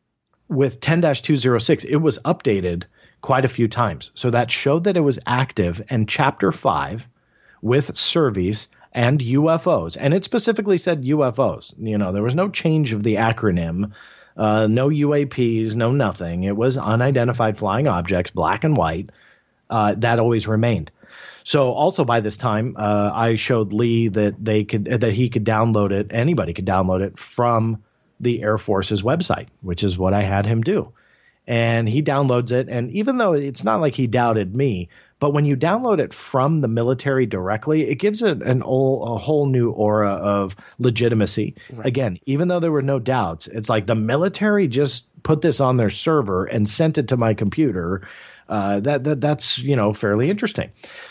with ten dash two oh six, it was updated quite a few times. So that showed that it was active. And chapter five with surveys and U F Os, and it specifically said U F Os, you know, there was no change of the acronym, uh, no U A Ps, no nothing. It was unidentified flying objects, black and white. Uh, that always remained. So also by this time, uh, I showed Lee that they could, that he could download it. Anybody could download it from the Air Force's website, which is what I had him do. And he downloads it. And even though it's not like he doubted me, but when you download it from the military directly, it gives it an old, a whole new aura of legitimacy. Right. Again, even though there were no doubts, it's like the military just put this on their server and sent it to my computer. Uh, that, that that's, you know, fairly interesting.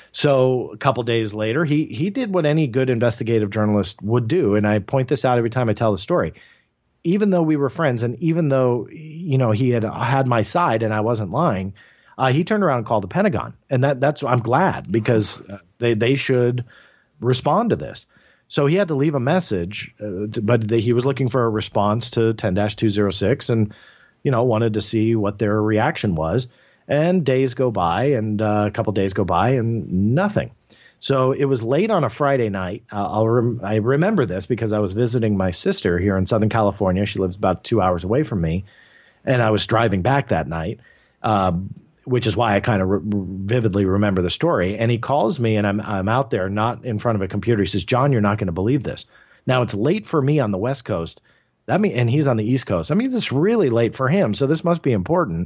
So a couple days later, he he did what any good investigative journalist would do. And I point this out every time I tell the story. Even though we were friends, and even though, you know, he had had my side and I wasn't lying, uh, he turned around and called the Pentagon. And that that's I'm glad, because they, they should respond to this. So he had to leave a message, uh, but they, he was looking for a response to ten dash two oh six and, you know, wanted to see what their reaction was. And days go by, and uh, a couple days go by, and nothing. So it was late on a Friday night. Uh, I'll rem- I remember this because I was visiting my sister here in Southern California. She lives about two hours away from me, and I was driving back that night, uh, which is why I kind of re- vividly remember the story. And he calls me, and I'm I'm out there, not in front of a computer. He says, "John, you're not going to believe this." Now it's late for me on the West Coast. That mean, and he's on the East Coast. I mean, it's really late for him, so this must be important.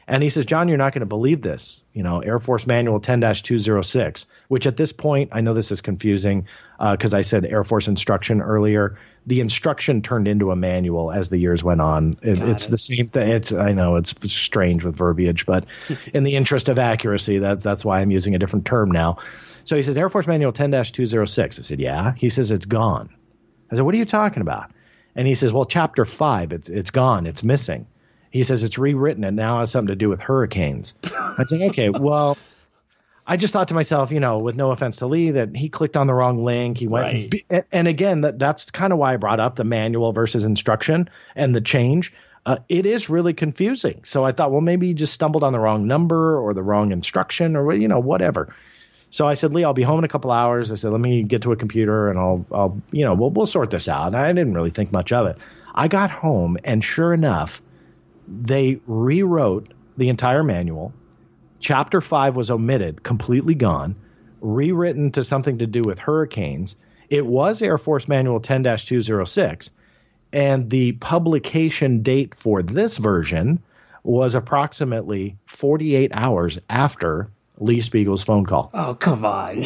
And he says, John, you're not going to believe this. You know, Air Force Manual ten dash two oh six, which at this point, I know this is confusing because uh, I said Air Force instruction earlier. The instruction turned into a manual as the years went on. It, it's it. the same thing. It's I know it's strange with verbiage, but in the interest of accuracy, that, that's why I'm using a different term now. So he says, Air Force Manual ten dash two oh six. I said, yeah. He says, it's gone. I said, what are you talking about? And he says, well, chapter five, it's it's gone. It's missing. He says it's rewritten and now has something to do with hurricanes. I said, okay, well, I just thought to myself, you know, with no offense to Lee, that he clicked on the wrong link. He went, right. and, and again, that that's kind of why I brought up the manual versus instruction and the change. Uh, it is really confusing. So I thought, well, maybe he just stumbled on the wrong number or the wrong instruction or, you know, whatever. So I said, Lee, I'll be home in a couple hours. I said, let me get to a computer and I'll, I'll, you know, we'll, we'll sort this out. And I didn't really think much of it. I got home and sure enough, they rewrote the entire manual. Chapter five was omitted, completely gone, rewritten to something to do with hurricanes. It was Air Force Manual ten dash two oh six, and the publication date for this version was approximately forty-eight hours after Lee Spiegel's phone call. Oh, come on.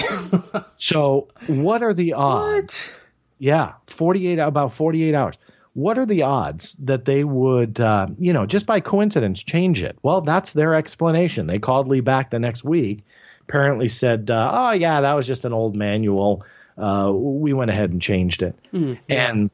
So what are the odds? What? Yeah, forty-eight, about forty-eight hours. What are the odds that they would, uh, you know, just by coincidence change it? Well, that's their explanation. They called Lee back the next week, apparently said, uh, oh, yeah, that was just an old manual. Uh, we went ahead and changed it. Mm, yeah. And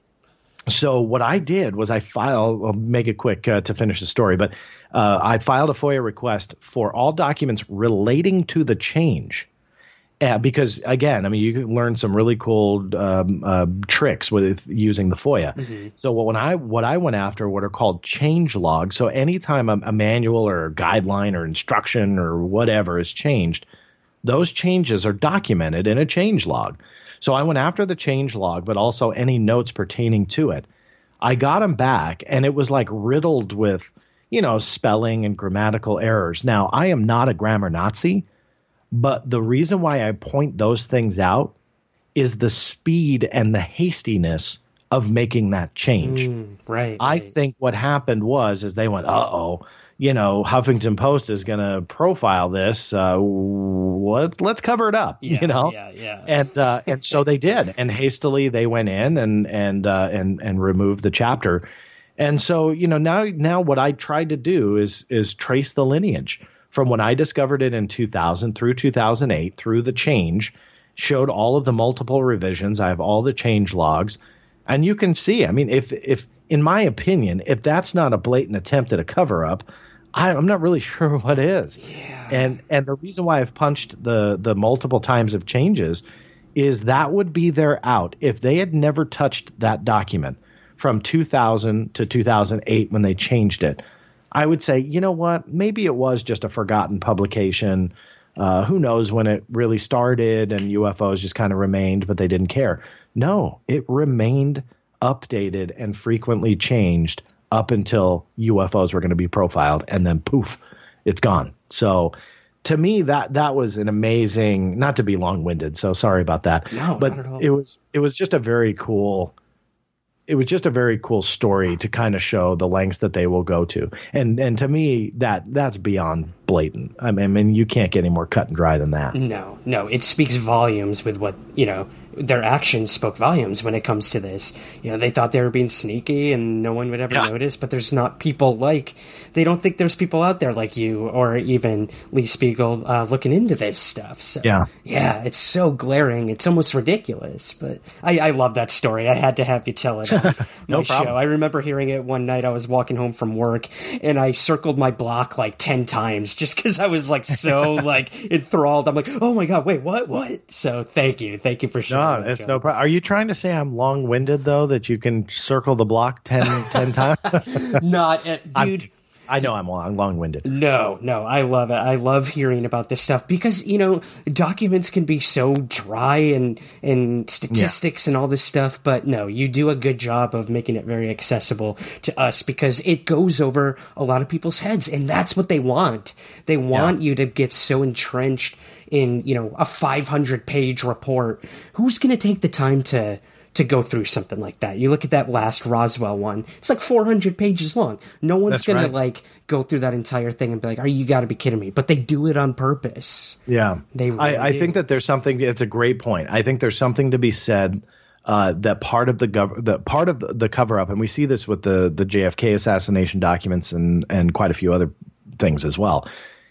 so what I did was I filed, I'll make it quick uh, to finish the story, but uh, I filed a FOIA request for all documents relating to the change. Yeah, because again, I mean, you can learn some really cool um, uh, tricks with using the FOIA. Mm-hmm. So when I what I went after what are called change logs. So anytime a, a manual or a guideline or instruction or whatever is changed, those changes are documented in a change log. So I went after the change log, but also any notes pertaining to it. I got them back, and it was like riddled with, you know, spelling and grammatical errors. Now, I am not a grammar Nazi. But the reason why I point those things out is the speed and the hastiness of making that change. Mm, right. I right. think what happened was is they went, uh-oh, you know, Huffington Post is going to profile this. Uh, what? Let's cover it up, yeah, you know? Yeah, yeah. And uh, and so they did. And hastily they went in and and uh, and and removed the chapter. And so, you know, now now what I tried to do is is trace the lineage. From when I discovered it in two thousand through two thousand eight, through the change, showed all of the multiple revisions. I have all the change logs. And you can see, I mean, if, if in my opinion, if that's not a blatant attempt at a cover-up, I, I'm not really sure what is. Yeah. And and the reason why I've punched the, the multiple times of changes is that would be their out. If they had never touched that document from two thousand to two thousand eight when they changed it, I would say, you know what, maybe it was just a forgotten publication. Uh, who knows when it really started and U F Os just kind of remained, but they didn't care. No, it remained updated and frequently changed up until U F Os were going to be profiled, and then poof, it's gone. So to me, that that was an amazing, not to be long-winded, so sorry about that. No, but not at all. it was it was just a very cool It was just a very cool story to kind of show the lengths that they will go to. And and to me, that that's beyond blatant. I mean, I mean, you can't get any more cut and dry than that. No, no. It speaks volumes with what, you know, their actions spoke volumes when it comes to this. You know, they thought they were being sneaky and no one would ever yeah. notice, but there's not people like, they don't think there's people out there like you or even Lee Spiegel uh, looking into this stuff. So, yeah. Yeah, it's so glaring. It's almost ridiculous, but I, I love that story. I had to have you tell it on no my problem. show. I remember hearing it one night. I was walking home from work and I circled my block like ten times just because I was like so like enthralled. I'm like, oh my God, wait, what, what? So thank you. Thank you for sharing. No, it's no problem. Are you trying to say I'm long-winded though, that you can circle the block ten, ten times? Not, uh, dude. I'm, I know I'm long, long-winded. No, no, I love it. I love hearing about this stuff because, you know, documents can be so dry and, and statistics yeah. and all this stuff, but no, you do a good job of making it very accessible to us because it goes over a lot of people's heads, and that's what they want. They want yeah. you to get so entrenched in, you know, a five hundred page report. Who's going to take the time to to go through something like that. You look at that last Roswell one, it's like four hundred pages long. No one's That's going right. to like go through that entire thing and be like, "Are you got to be kidding me?" But they do it on purpose. Yeah. They really I, I do. think that there's something, it's a great point. I think there's something to be said uh, that part of the gov- the part of the, the cover up, and we see this with the, the J F K assassination documents and, and quite a few other things as well,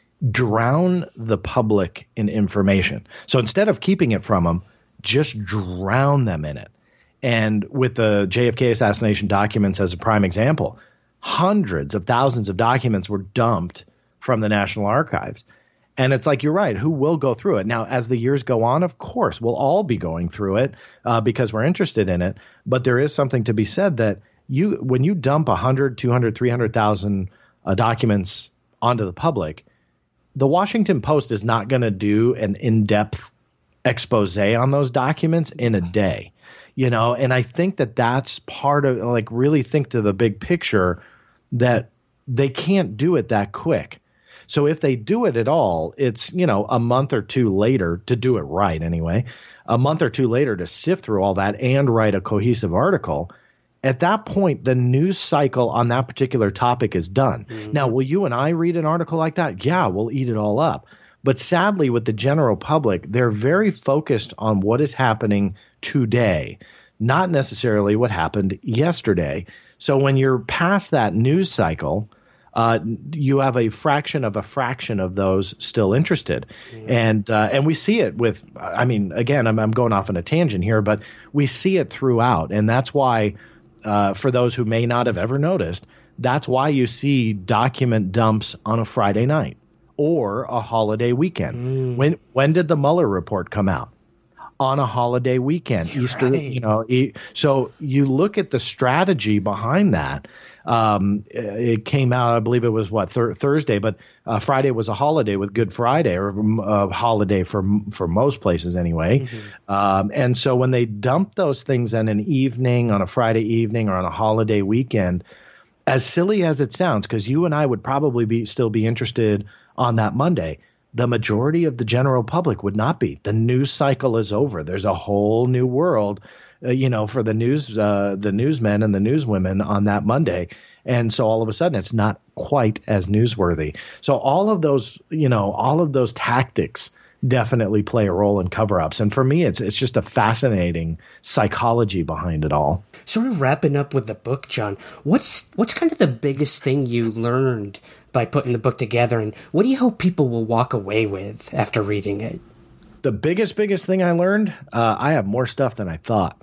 drown the public in information. So instead of keeping it from them, just drown them in it. And with the J F K assassination documents as a prime example, hundreds of thousands of documents were dumped from the National Archives. And it's like, you're right, who will go through it? Now, as the years go on, of course, we'll all be going through it uh, because we're interested in it. But there is something to be said that you, when you dump one hundred, two hundred, three hundred thousand uh, documents onto the public, the Washington Post is not going to do an in-depth expose on those documents in a day. You know, and I think that that's part of, like, really think to the big picture, that they can't do it that quick. So if they do it at all, it's, you know, a month or two later to do it right anyway, a month or two later to sift through all that and write a cohesive article. At that point, the news cycle on that particular topic is done. Mm-hmm. Now, will you and I read an article like that? Yeah, we'll eat it all up. But sadly, with the general public, they're very focused on what is happening today, not necessarily what happened yesterday. So when you're past that news cycle, uh, you have a fraction of a fraction of those still interested. Mm-hmm. And uh, and we see it with, I mean, again, I'm, I'm going off on a tangent here, but we see it throughout. And that's why, uh, for those who may not have ever noticed, that's why you see document dumps on a Friday night or a holiday weekend. Mm. When when did the Mueller report come out? On a holiday weekend, You're Easter, right. you know. E- so you look at the strategy behind that. Um, it came out, I believe it was what thir- Thursday, but uh, Friday was a holiday with Good Friday, or a holiday for for most places anyway. Mm-hmm. Um, and so when they dump those things in an evening, on a Friday evening, or on a holiday weekend, as silly as it sounds, because you and I would probably be still be interested on that Monday, the majority of the general public would not be. The news cycle is over. There's a whole new world, uh, you know, for the news, uh, the newsmen and the newswomen on that Monday. And so all of a sudden it's not quite as newsworthy. So all of those, you know, all of those tactics definitely play a role in cover-ups. And for me, it's it's just a fascinating psychology behind it all. Sort of wrapping up with the book, John, what's what's kind of the biggest thing you learned by putting the book together, and what do you hope people will walk away with after reading it? The biggest, biggest thing I learned, uh, I have more stuff than I thought.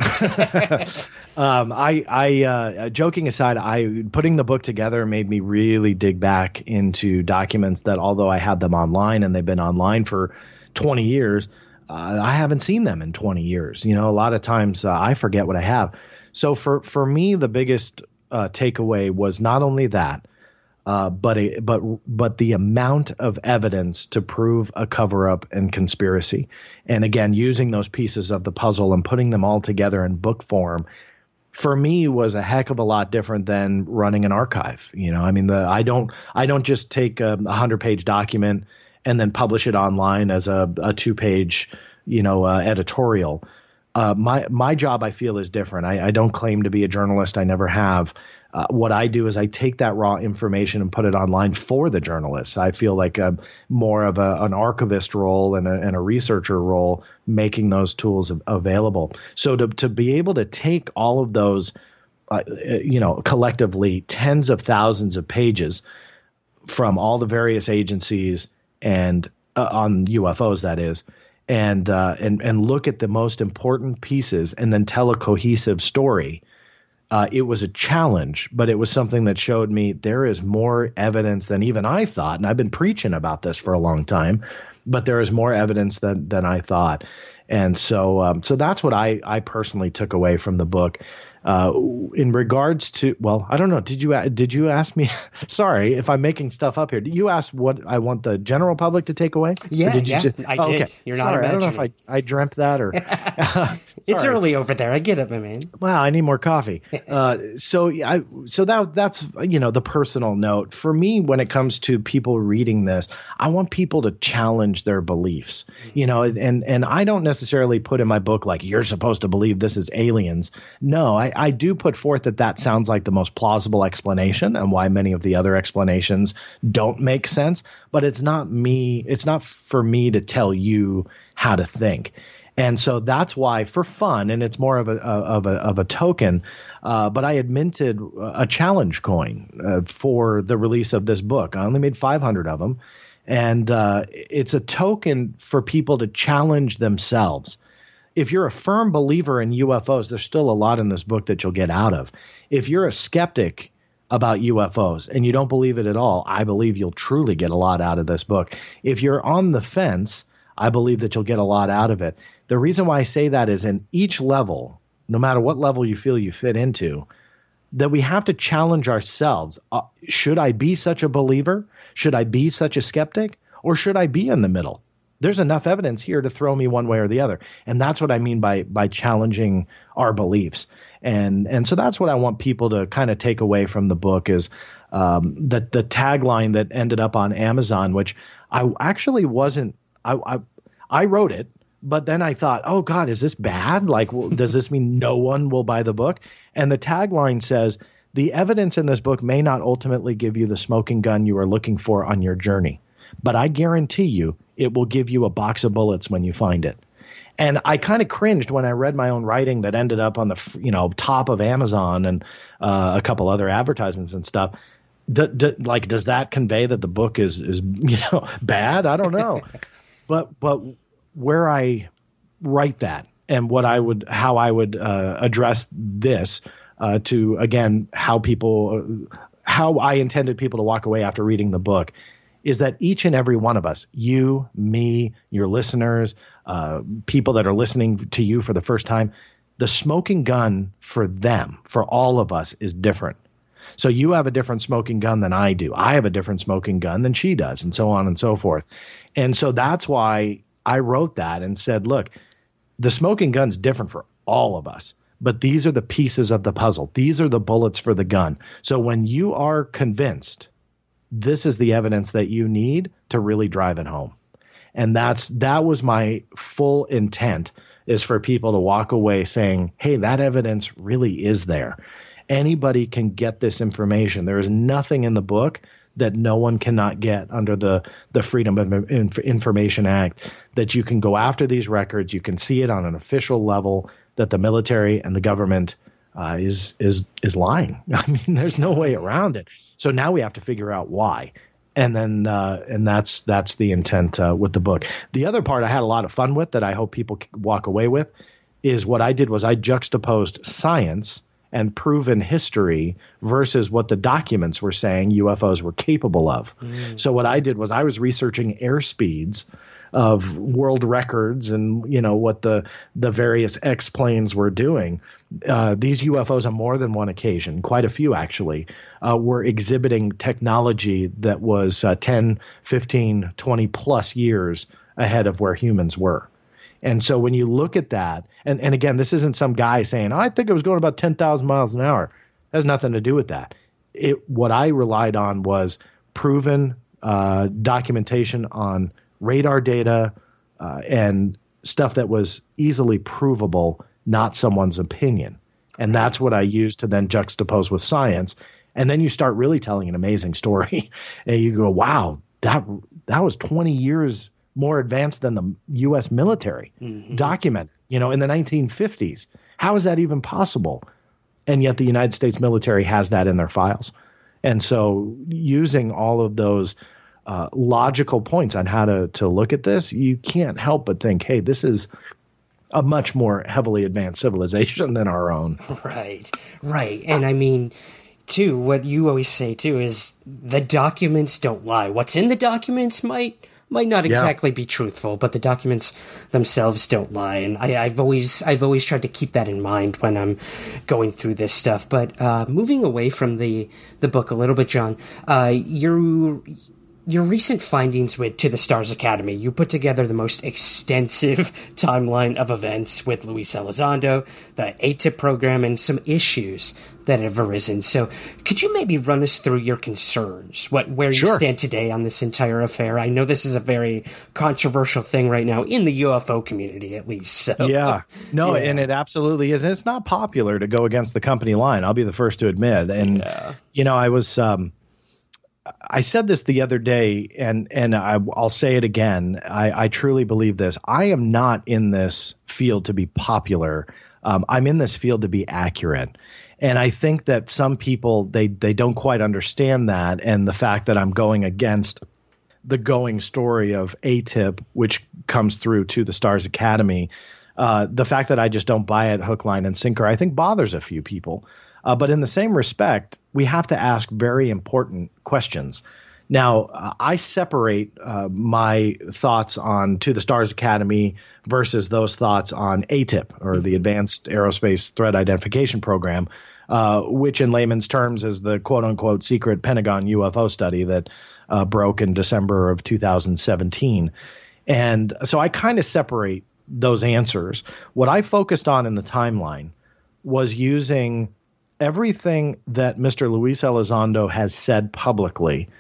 um, I, I uh, joking aside, I putting the book together made me really dig back into documents that, although I had them online and they've been online for twenty years, uh, I haven't seen them in twenty years. You know, a lot of times uh, I forget what I have. So for, for me, the biggest uh, takeaway was not only that, Uh, but a, but but the amount of evidence to prove a cover-up and conspiracy, and again using those pieces of the puzzle and putting them all together in book form, for me was a heck of a lot different than running an archive. You know, I mean, the I don't I don't just take a hundred-page document and then publish it online as a, a two-page, you know, uh, editorial. Uh, my my job, I feel, is different. I, I don't claim to be a journalist. I never have. Uh, what I do is I take that raw information and put it online for the journalists. I feel like a, more of a, an archivist role and a, and a researcher role, making those tools available. So to to be able to take all of those, uh, you know, collectively tens of thousands of pages from all the various agencies and uh, on U F Os, that is, and uh, and and look at the most important pieces and then tell a cohesive story. Uh, it was a challenge, but it was something that showed me there is more evidence than even I thought. And I've been preaching about this for a long time, but there is more evidence than, than I thought. And so um, so that's what I, I personally took away from the book. Uh, in regards to, well, I don't know. Did you did you ask me? Sorry if I'm making stuff up here. Did you ask what I want the general public to take away? Yeah, did you yeah, just, I oh, did. Okay. You're Sorry, not I don't know if I, I dreamt that or. It's early over there. I get it, my man. Wow, I need more coffee. Uh, so I, so that that's you know the personal note for me when it comes to people reading this. I want people to challenge their beliefs, you know, and and I don't necessarily put in my book like you're supposed to believe this is aliens. No, I, I do put forth that that sounds like the most plausible explanation and why many of the other explanations don't make sense. But it's not me. It's not for me to tell you how to think. And so that's why, for fun, and it's more of a of a of a token, uh, but I had minted a challenge coin uh, for the release of this book. I only made five hundred of them, and uh, it's a token for people to challenge themselves. If you're a firm believer in U F Os, there's still a lot in this book that you'll get out of. If you're a skeptic about U F Os and you don't believe it at all, I believe you'll truly get a lot out of this book. If you're on the fence, I believe that you'll get a lot out of it. The reason why I say that is in each level, no matter what level you feel you fit into, that we have to challenge ourselves. Uh, should I be such a believer? Should I be such a skeptic? Or should I be in the middle? There's enough evidence here to throw me one way or the other. And that's what I mean by by challenging our beliefs. And and so that's what I want people to kind of take away from the book is um, the, the tagline that ended up on Amazon, which I actually wasn't I, I I wrote it. But then I thought, oh, God, is this bad? Like, well, does this mean no one will buy the book? And the tagline says, the evidence in this book may not ultimately give you the smoking gun you are looking for on your journey, but I guarantee you it will give you a box of bullets when you find it. And I kind of cringed when I read my own writing that ended up on the you know top of Amazon and uh, a couple other advertisements and stuff. D- d- like, does that convey that the book is is you know bad? I don't know. but but. Where I write that and what I would, how I would uh, address this uh, to, again, how people, uh, how I intended people to walk away after reading the book is that each and every one of us, you, me, your listeners, uh, people that are listening to you for the first time, the smoking gun for them, for all of us, is different. So you have a different smoking gun than I do. I have a different smoking gun than she does, and so on and so forth. And so that's why I wrote that and said, look, the smoking gun's different for all of us, but these are the pieces of the puzzle. These are the bullets for the gun. So when you are convinced, this is the evidence that you need to really drive it home. And that's that was my full intent, is for people to walk away saying, hey, that evidence really is there. Anybody can get this information. There is nothing in the book that no one cannot get under the, the Freedom of Information Act, that you can go after these records. You can see it on an official level that the military and the government uh, is is is lying. I mean, there's no way around it. So now we have to figure out why. And then uh, and that's that's the intent uh, with the book. The other part I had a lot of fun with that I hope people walk away with is what I did was I juxtaposed science and proven history versus what the documents were saying U F Os were capable of. Mm. So what I did was I was researching airspeeds of world records and, you know, what the the various X-planes were doing. Uh, these U F Os on more than one occasion, quite a few actually, uh, were exhibiting technology that was uh, ten, fifteen, twenty plus years ahead of where humans were. And so when you look at that, and, and again, this isn't some guy saying, oh, I think it was going about ten thousand miles an hour. It has nothing to do with that. It, what I relied on was proven uh, documentation on radar data uh, and stuff that was easily provable, not someone's opinion. And that's what I used to then juxtapose with science. And then you start really telling an amazing story. And you go, wow, that that was twenty years more advanced than the U S military. Mm-hmm. Document, you know, in the nineteen fifties. How is that even possible? And yet the United States military has that in their files. And so using all of those uh, logical points on how to, to look at this, you can't help but think, hey, this is a much more heavily advanced civilization than our own. Right, right. And I mean, too, what you always say, too, is the documents don't lie. What's in the documents might might not exactly yeah. be truthful, but the documents themselves don't lie. And I, I've always I've always tried to keep that in mind when I'm going through this stuff. But uh, moving away from the, the book a little bit, John, uh, you're... your recent findings with To the Stars Academy, you put together the most extensive timeline of events with Luis Elizondo, the A T I P program, and some issues that have arisen. So could you maybe run us through your concerns, what where Sure. you stand today on this entire affair? I know this is a very controversial thing right now in the U F O community, at least. So. Yeah. No, Yeah. and it absolutely is. And it's not popular to go against the company line. I'll be the first to admit. And, Yeah. you know, I was, um, I said this the other day, and, and I, I'll say it again. I, I truly believe this. I am not in this field to be popular. Um, I'm in this field to be accurate. And I think that some people, they, they don't quite understand that. And the fact that I'm going against the going story of A T I P, which comes through To the Stars Academy, uh, the fact that I just don't buy it hook, line, and sinker, I think bothers a few people. Uh, but in the same respect, we have to ask very important questions. Now, uh, I separate uh, my thoughts on To the Stars Academy versus those thoughts on A T I P, or the Advanced Aerospace Threat Identification Program, uh, which in layman's terms is the quote-unquote secret Pentagon U F O study that uh, broke in December of two thousand seventeen. And so I kind of separate those answers. What I focused on in the timeline was using everything that Mister Luis Elizondo has said publicly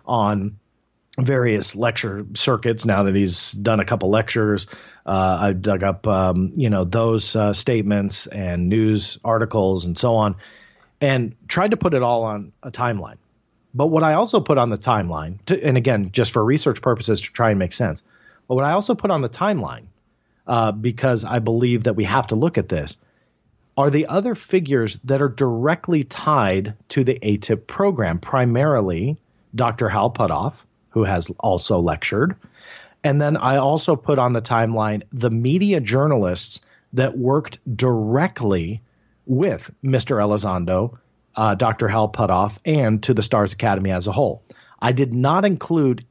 on various lecture circuits. Now that he's done a couple lectures, uh, I dug up, um, you know, those uh, statements and news articles and so on, and tried to put it all on a timeline. But what I also put on the timeline, to, and again, just for research purposes to try and make sense, but what I also put on the timeline, uh, because I believe that we have to look at this, are the other figures that are directly tied to the A T I P program, primarily Doctor Hal Puthoff, who has also lectured. And then I also put on the timeline the media journalists that worked directly with Mister Elizondo, uh, Doctor Hal Puthoff, and To the Stars Academy as a whole. I did not include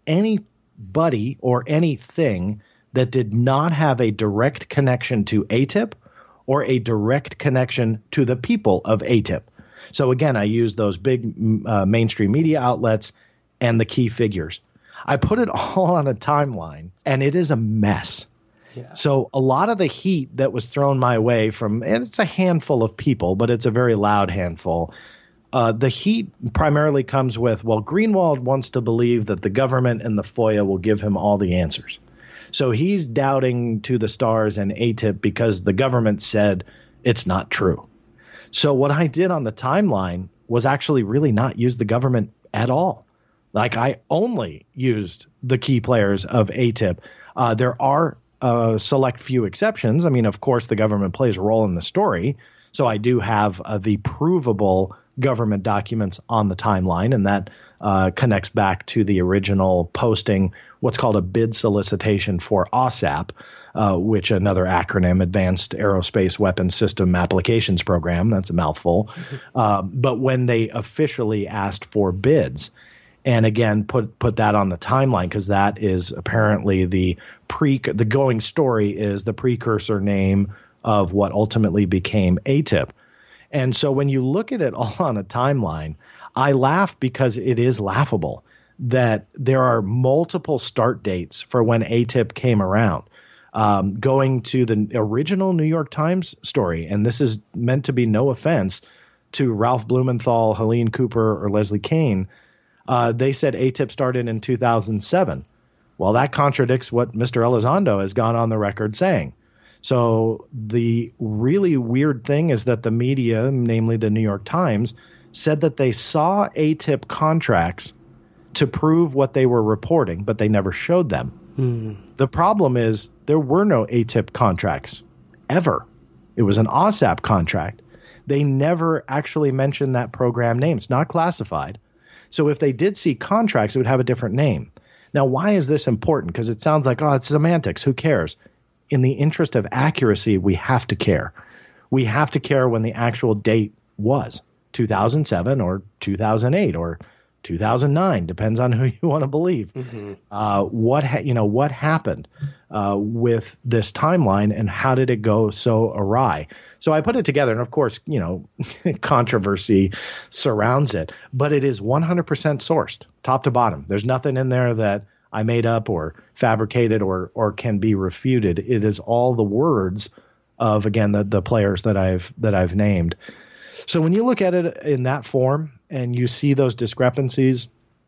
anybody or anything that did not have a direct connection to A T I P or a direct connection to the people of A T I P. So again, I used those big uh, mainstream media outlets and the key figures. I put it all on a timeline, and it is a mess. Yeah. So a lot of the heat that was thrown my way from, and it's a handful of people, but it's a very loud handful. Uh, the heat primarily comes with, well, Greenwald wants to believe that the government and the FOIA will give him all the answers. So he's doubting To the Stars and A T I P because the government said it's not true. So what I did on the timeline was actually really not use the government at all. Like, I only used the key players of A T I P. Uh, there are a select few exceptions. I mean, of course, the government plays a role in the story. So I do have uh, the provable government documents on the timeline, and that uh, connects back to the original posting, what's called a bid solicitation for OSAP, uh, which another acronym, Advanced Aerospace Weapons System Applications Program. That's a mouthful. Uh, but when they officially asked for bids, and again, put put that on the timeline, because that is apparently the pre the going story is the precursor name of what ultimately became A T I P. And so when you look at it all on a timeline, I laugh because it is laughable that there are multiple start dates for when A T I P came around. Um, going to the original New York Times story, and this is meant to be no offense to Ralph Blumenthal, Helene Cooper, or Leslie Kean. Uh, they said A T I P started in two thousand seven. Well, that contradicts what Mister Elizondo has gone on the record saying. So the really weird thing is that the media, namely the New York Times, said that they saw A T I P contracts to prove what they were reporting, but they never showed them. Mm. The problem is there were no A T I P contracts ever. It was an OSAP contract. They never actually mentioned that program name. It's not classified. So if they did see contracts, it would have a different name. Now, why is this important? Because it sounds like, oh, it's semantics. Who cares? In the interest of accuracy, we have to care. We have to care when the actual date was two thousand seven or two thousand eight or two thousand nine, depends on who you want to believe. Mm-hmm. Uh, what ha- you know, what happened uh, with this timeline, and how did it go so awry? So I put it together, and of course, you know, controversy surrounds it, but it is one hundred percent sourced, top to bottom. There's nothing in there that I made up or fabricated or or can be refuted. It is all the words of, again, the the players that I've that I've named. So when you look at it in that form and you see those discrepancies,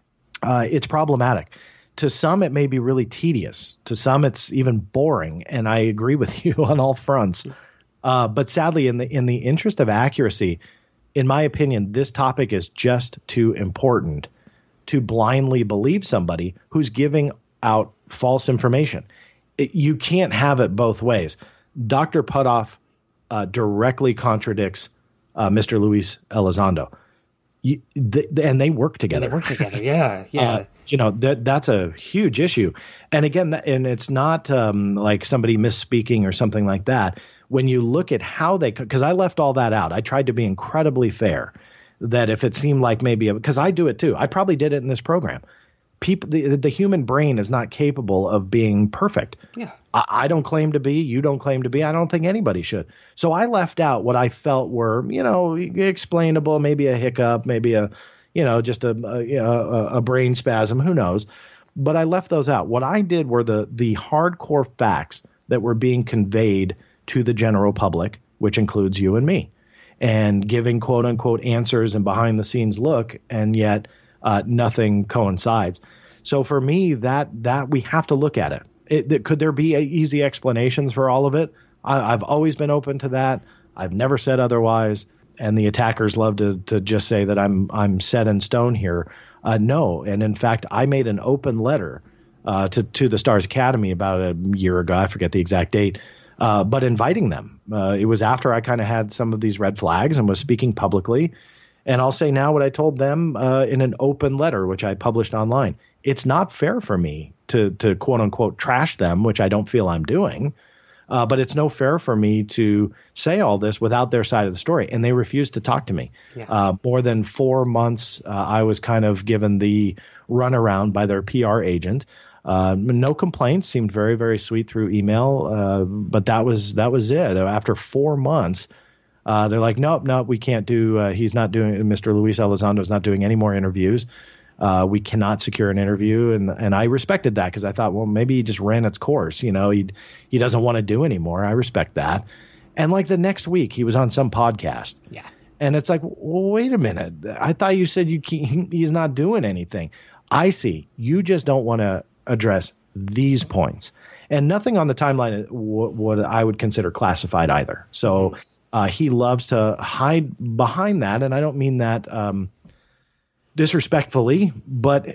uh, it's problematic. To some, it may be really tedious. To some, it's even boring. And I agree with you on all fronts. Uh, but sadly, in the in the interest of accuracy, in my opinion, this topic is just too important to blindly believe somebody who's giving out false information. It, you can't have it both ways. Doctor Puthoff uh, directly contradicts uh, Mister Luis Elizondo. You, th- and they work together. They work together, yeah, yeah. Uh, you know, that that's a huge issue. And again, that, and it's not um, like somebody misspeaking or something like that. When you look at how they – because I left all that out. I tried to be incredibly fair, that if it seemed like maybe – because I do it too. I probably did it in this program. People, the, the human brain is not capable of being perfect. Yeah. I, I don't claim to be. You don't claim to be. I don't think anybody should. So I left out what I felt were, you know, explainable, maybe a hiccup, maybe a, you know, just a, a, a, a brain spasm. Who knows? But I left those out. What I did were the the hardcore facts that were being conveyed to the general public, which includes you and me, and giving quote unquote answers and behind the scenes look, and yet uh, nothing coincides. So for me, that that we have to look at it. It, it could there be easy explanations for all of it? I, I've always been open to that. I've never said otherwise. And the attackers love to to just say that I'm I'm set in stone here. Uh, no, and in fact, I made an open letter uh, to to the Stars Academy about a year ago. I forget the exact date. Uh, but inviting them. Uh, it was after I kind of had some of these red flags and was speaking publicly. And I'll say now what I told them uh, in an open letter, which I published online. It's not fair for me to, to quote unquote trash them, which I don't feel I'm doing. Uh, but it's no fair for me to say all this without their side of the story. And they refused to talk to me. Yeah. Uh, more than four months, uh, I was kind of given the runaround by their P R agent. Uh, no complaints, seemed very, very sweet through email. Uh, but that was that was it. After four months, uh, they're like, nope, nope, we can't do. Uh, he's not doing. Mister Luis Elizondo is not doing any more interviews. Uh, we cannot secure an interview, and and I respected that because I thought, well, maybe he just ran its course. You know, he he doesn't want to do anymore. I respect that. And like the next week, he was on some podcast. Yeah. And it's like, well, wait a minute. I thought you said you can't, he's not doing anything. I see. You just don't want to address these points, and nothing on the timeline w- what I would consider classified either. So uh, he loves to hide behind that, and I don't mean that um, disrespectfully, but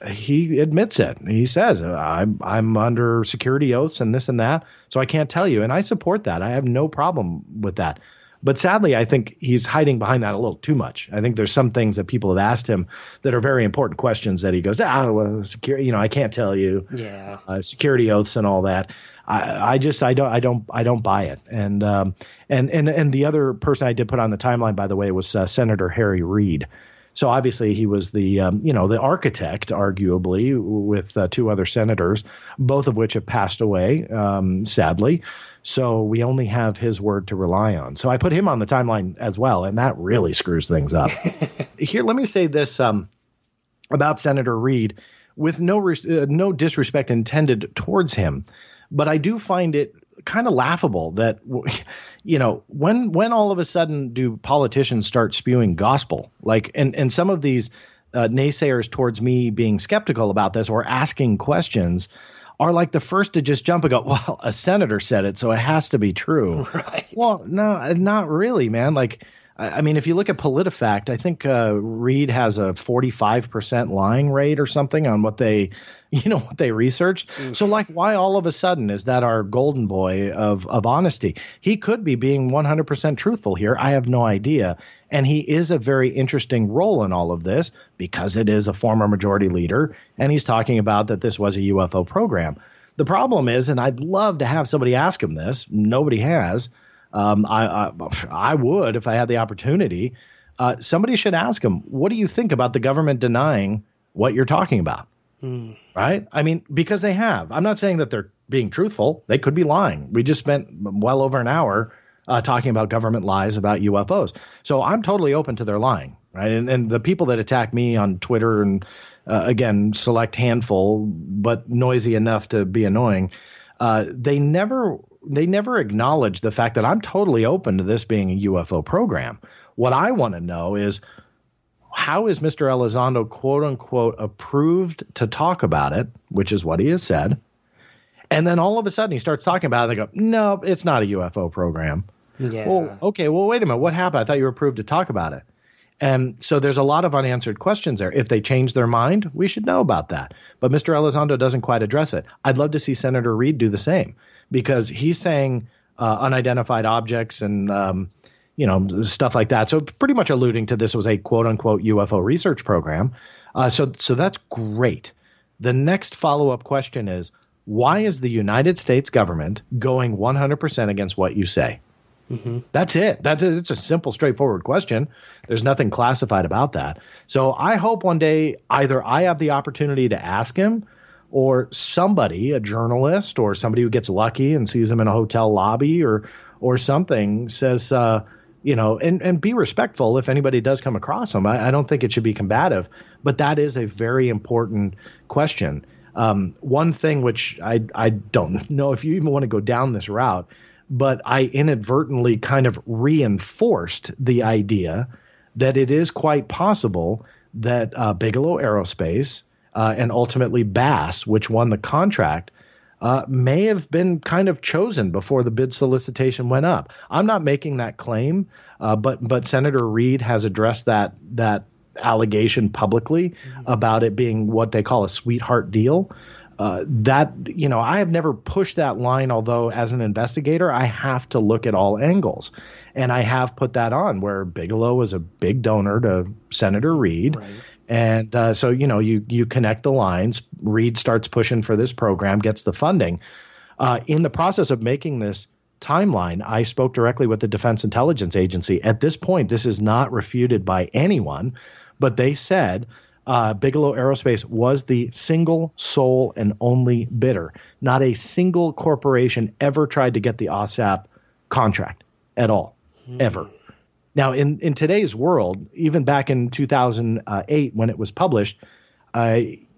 he admits it. He says, I'm I'm under security oaths and this and that, so I can't tell you, and I support that. I have no problem with that. But sadly, I think he's hiding behind that a little too much. I think there's some things that people have asked him that are very important questions that he goes, ah, well, security, you know, I can't tell you. Yeah. Uh, security oaths and all that. I, I just, I don't, I don't, I don't buy it. And, um, and, and, and the other person I did put on the timeline, by the way, was uh, Senator Harry Reid. So obviously he was the, um, you know, the architect, arguably, with uh, two other senators, both of which have passed away, um, sadly. So we only have his word to rely on. So I put him on the timeline as well, and that really screws things up. Here, let me say this um, about Senator Reid, with no res- uh, no disrespect intended towards him, but I do find it kind of laughable that, you know, when when all of a sudden do politicians start spewing gospel, like, and and some of these uh, naysayers towards me being skeptical about this or asking questions are like the first to just jump and go, well, a senator said it, so it has to be true. Right. Well, no, not really, man. Like, I mean, if you look at PolitiFact, I think uh, Reid has a forty-five percent lying rate or something on what they, you know, what they researched. Mm. So, like, why all of a sudden is that our golden boy of of honesty? He could be being one hundred percent truthful here. I have no idea. And he is a very interesting role in all of this because it is a former majority leader, and he's talking about that this was a U F O program. The problem is, and I'd love to have somebody ask him this, nobody has. Um, I, I I would if I had the opportunity. uh, somebody should ask him, what do you think about the government denying what you're talking about? Mm. Right? I mean, because they have. I'm not saying that they're being truthful. They could be lying. We just spent well over an hour uh, talking about government lies about U F Os. So I'm totally open to their lying. Right. And, and the people that attack me on Twitter and uh, again, select handful, but noisy enough to be annoying. Uh, they never they never acknowledge the fact that I'm totally open to this being a U F O program. What I want to know is, how is Mister Elizondo, quote unquote, approved to talk about it, which is what he has said. And then all of a sudden he starts talking about it. They go, no, it's not a U F O program. Yeah. Well, OK, well, wait a minute. What happened? I thought you were approved to talk about it. And so there's a lot of unanswered questions there. If they change their mind, we should know about that. But Mister Elizondo doesn't quite address it. I'd love to see Senator Reid do the same, because he's saying uh, unidentified objects and, um, you know, stuff like that. So pretty much alluding to this was a quote unquote U F O research program. Uh, so so that's great. The next follow up question is, why is the United States government going one hundred percent against what you say? Mm-hmm. That's it. That's it. It's a simple, straightforward question. There's nothing classified about that. So I hope one day either I have the opportunity to ask him, or somebody, a journalist or somebody who gets lucky and sees him in a hotel lobby or or something, says, uh, you know, and, and be respectful if anybody does come across him. I, I don't think it should be combative, but that is a very important question. Um, one thing which I I don't know if you even want to go down this route, but I inadvertently kind of reinforced the idea that it is quite possible that uh, Bigelow Aerospace uh, and ultimately Bass, which won the contract, uh, may have been kind of chosen before the bid solicitation went up. I'm not making that claim, uh, but but Senator Reid has addressed that that allegation publicly mm-hmm. about it being what they call a sweetheart deal. Uh, that, you know, I have never pushed that line, although as an investigator, I have to look at all angles. And I have put that on where Bigelow was a big donor to Senator Reid. Right. And uh, so, you know, you you connect the lines. Reid starts pushing for this program, gets the funding. Uh, in the process of making this timeline, I spoke directly with the Defense Intelligence Agency. At this point, this is not refuted by anyone, but they said Uh, Bigelow Aerospace was the single, sole, and only bidder. Not a single corporation ever tried to get the O S A P contract at all, hmm. ever. Now, in, in today's world, even back in two thousand eight when it was published, uh,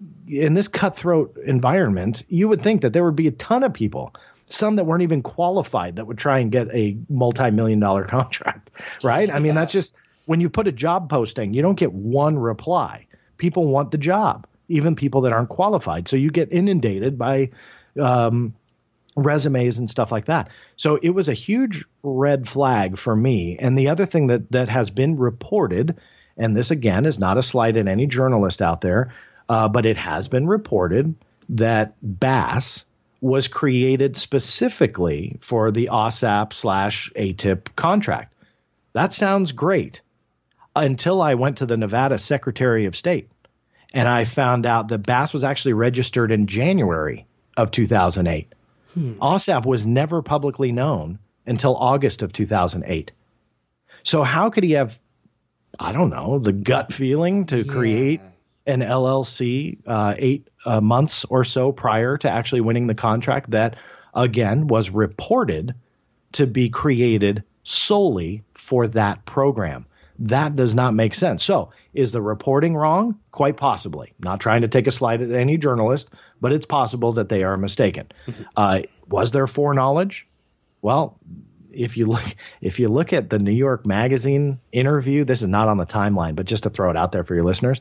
in this cutthroat environment, you would think that there would be a ton of people, some that weren't even qualified, that would try and get a multi-million dollar contract, right? I mean, that's just when you put a job posting, you don't get one reply. People want the job, even people that aren't qualified. So you get inundated by um, resumes and stuff like that. So it was a huge red flag for me. And the other thing that that has been reported, and this, again, is not a slight at any journalist out there, uh, but it has been reported that Bass was created specifically for the O S A P slash A T I P contract. That sounds great. Until I went to the Nevada Secretary of State and I found out that Bass was actually registered in January of two thousand eight. Hmm. O S A P was never publicly known until August of two thousand eight. So how could he have, I don't know, the gut feeling to yeah. create an L L C uh, eight uh, months or so prior to actually winning the contract that, again, was reported to be created solely for that program? That does not make sense. So is the reporting wrong? Quite possibly. Not trying to take a slight at any journalist, but it's possible that they are mistaken. Uh, was there foreknowledge? Well, if you look if you look at the New York Magazine interview, this is not on the timeline, but just to throw it out there for your listeners,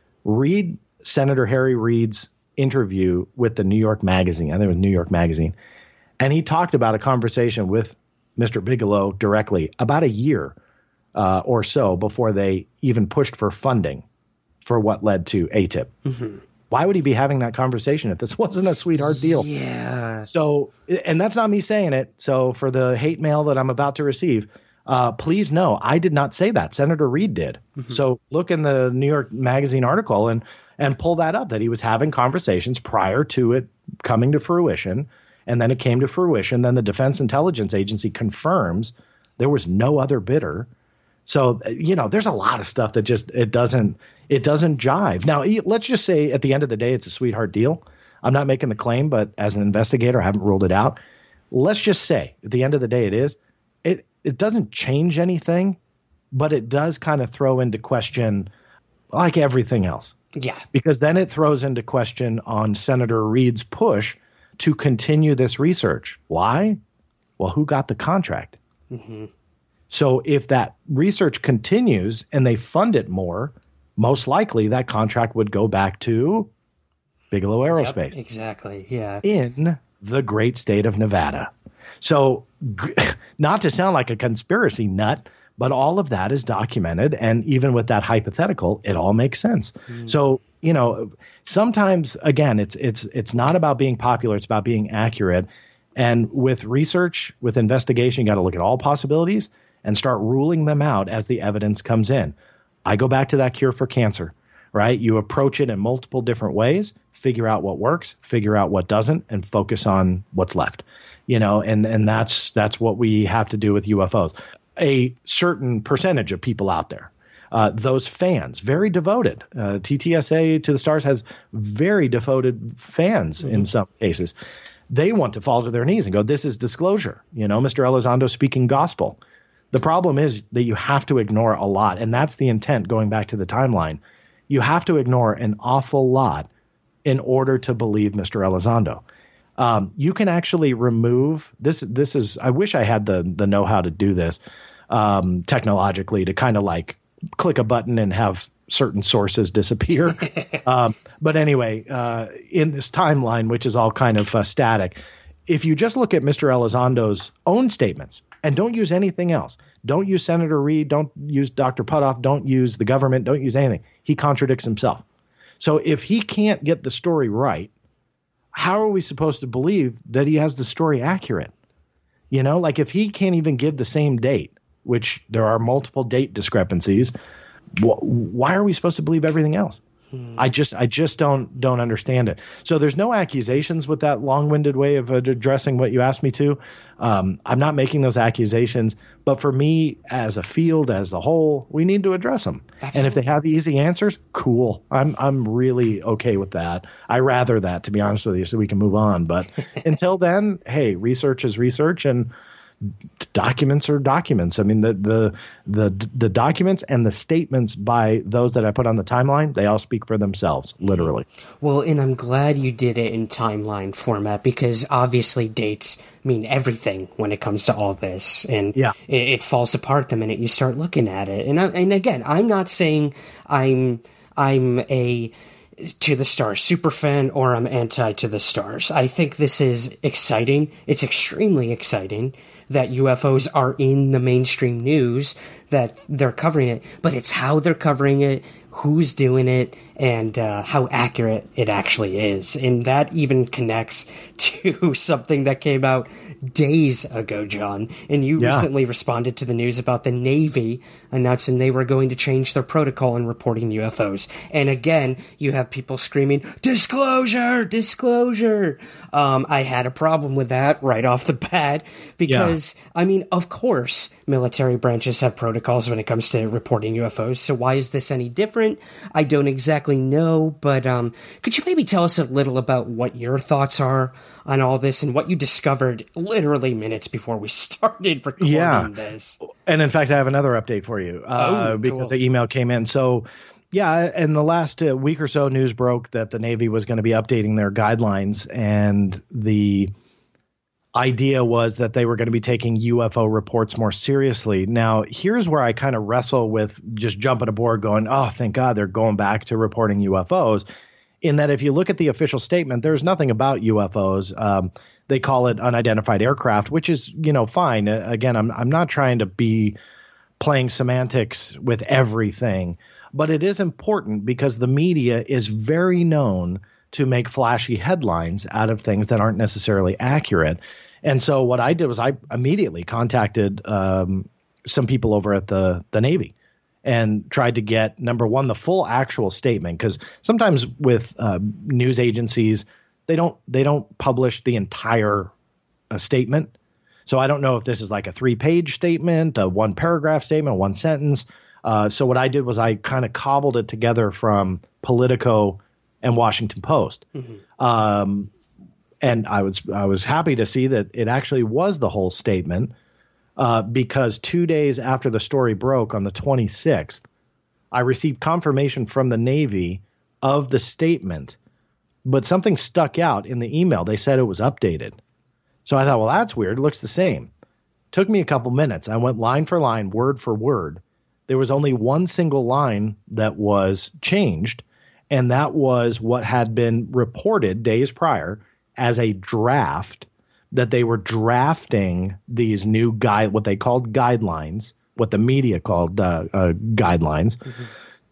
read Senator Harry Reid's interview with the New York Magazine. I think it was New York Magazine. And he talked about a conversation with Mister Bigelow directly about a year Uh, or so before they even pushed for funding for what led to A T I P. Mm-hmm. Why would he be having that conversation if this wasn't a sweetheart deal? Yeah. So, and that's not me saying it. So for the hate mail that I'm about to receive, uh, please know I did not say that. Senator Reid did. Mm-hmm. So look in the New York Magazine article and and pull that up, that he was having conversations prior to it coming to fruition. And then it came to fruition. Then the Defense Intelligence Agency confirms there was no other bidder. So, you know, there's a lot of stuff that just it doesn't it doesn't jive. Now, let's just say at the end of the day, it's a sweetheart deal. I'm not making the claim, but as an investigator, I haven't ruled it out. Let's just say at the end of the day, it is. It it doesn't change anything, but it does kind of throw into question like everything else. Yeah. Because then it throws into question on Senator Reid's push to continue this research. Why? Well, who got the contract? Mm-hmm. So if that research continues and they fund it more, most likely that contract would go back to Bigelow Aerospace. Yep, exactly. Yeah. In the great state of Nevada. So not to sound like a conspiracy nut, but all of that is documented. And even with that hypothetical, it all makes sense. Mm. So, you know, sometimes, again, it's it's it's not about being popular. It's about being accurate. And with research, with investigation, you got to look at all possibilities and start ruling them out as the evidence comes in. I go back to that cure for cancer, right? You approach it in multiple different ways, figure out what works, figure out what doesn't, and focus on what's left. You know, and and that's that's what we have to do with U F Os. A certain percentage of people out there, uh, those fans, very devoted. Uh, T T S A to the Stars has very devoted fans mm-hmm. in some cases. They want to fall to their knees and go, this is disclosure. You know, Mister Elizondo speaking gospel. The problem is that you have to ignore a lot. And that's the intent going back to the timeline. You have to ignore an awful lot in order to believe Mister Elizondo. Um, you can actually remove this. This is I wish I had the the know how to do this um, technologically to kind of like click a button and have certain sources disappear. um, but anyway, uh, in this timeline, which is all kind of uh, static, if you just look at Mister Elizondo's own statements and don't use anything else, don't use Senator Reid, don't use Doctor Putoff, don't use the government, don't use anything. He contradicts himself. So if he can't get the story right, how are we supposed to believe that he has the story accurate? You know, like if he can't even give the same date, which there are multiple date discrepancies, wh- why are we supposed to believe everything else? Hmm. I just I just don't don't understand it. So there's no accusations with that long-winded way of addressing what you asked me to. Um, I'm not making those accusations. But for me, as a field, as a whole, we need to address them. Absolutely. And if they have easy answers, cool. I'm I'm really okay with that. I rather that, to be honest with you, so we can move on. But until then, hey, research is research, and documents are documents. I mean, the, the the the documents and the statements by those that I put on the timeline, they all speak for themselves, literally. Well, and I'm glad you did it in timeline format, because obviously dates mean everything when it comes to all this, and yeah. it, it falls apart the minute you start looking at it. And I, and again, I'm not saying I'm I'm a To the Stars super fan or I'm anti To the Stars. I think this is exciting. It's extremely exciting that U F Os are in the mainstream news, that they're covering it, but it's how they're covering it, who's doing it, and uh, how accurate it actually is. And that even connects to something that came out days ago, John. And you yeah. recently responded to the news about the Navy announcing they were going to change their protocol in reporting U F Os. And again, you have people screaming, disclosure, disclosure. Um, I had a problem with that right off the bat because, yeah. I mean, of course, military branches have protocols when it comes to reporting U F Os. So why is this any different? I don't exactly know, but um, could you maybe tell us a little about what your thoughts are on all this and what you discovered literally minutes before we started recording yeah. this? And in fact, I have another update for you uh, oh, because cool. the email came in. So yeah, in the last uh, week or so, news broke that the Navy was going to be updating their guidelines, and the idea was that they were going to be taking U F O reports more seriously. Now, here's where I kind of wrestle with just jumping aboard going, oh, thank God they're going back to reporting U F Os. In that if you look at the official statement, there's nothing about U F Os. Um, they call it unidentified aircraft, which is, you know, fine. Uh, again, I'm I'm not trying to be playing semantics with everything, but it is important because the media is very known to make flashy headlines out of things that aren't necessarily accurate. And so what I did was I immediately contacted um, some people over at the the Navy and tried to get, number one, the full actual statement, because sometimes with uh, news agencies, they don't they don't publish the entire uh, statement. So I don't know if this is like a three-page statement, a one-paragraph statement, one sentence. Uh, so what I did was I kind of cobbled it together from Politico and Washington Post. Mm-hmm. Um, and I was I was happy to see that it actually was the whole statement uh, because two days after the story broke on the twenty-sixth, I received confirmation from the Navy of the statement, but something stuck out in the email. They said it was updated. So I thought, well, that's weird. It looks the same. Took me a couple minutes. I went line for line, word for word. There was only one single line that was changed, and that was what had been reported days prior as a draft, that they were drafting these new guide, what they called guidelines, what the media called uh, uh, guidelines. Mm-hmm.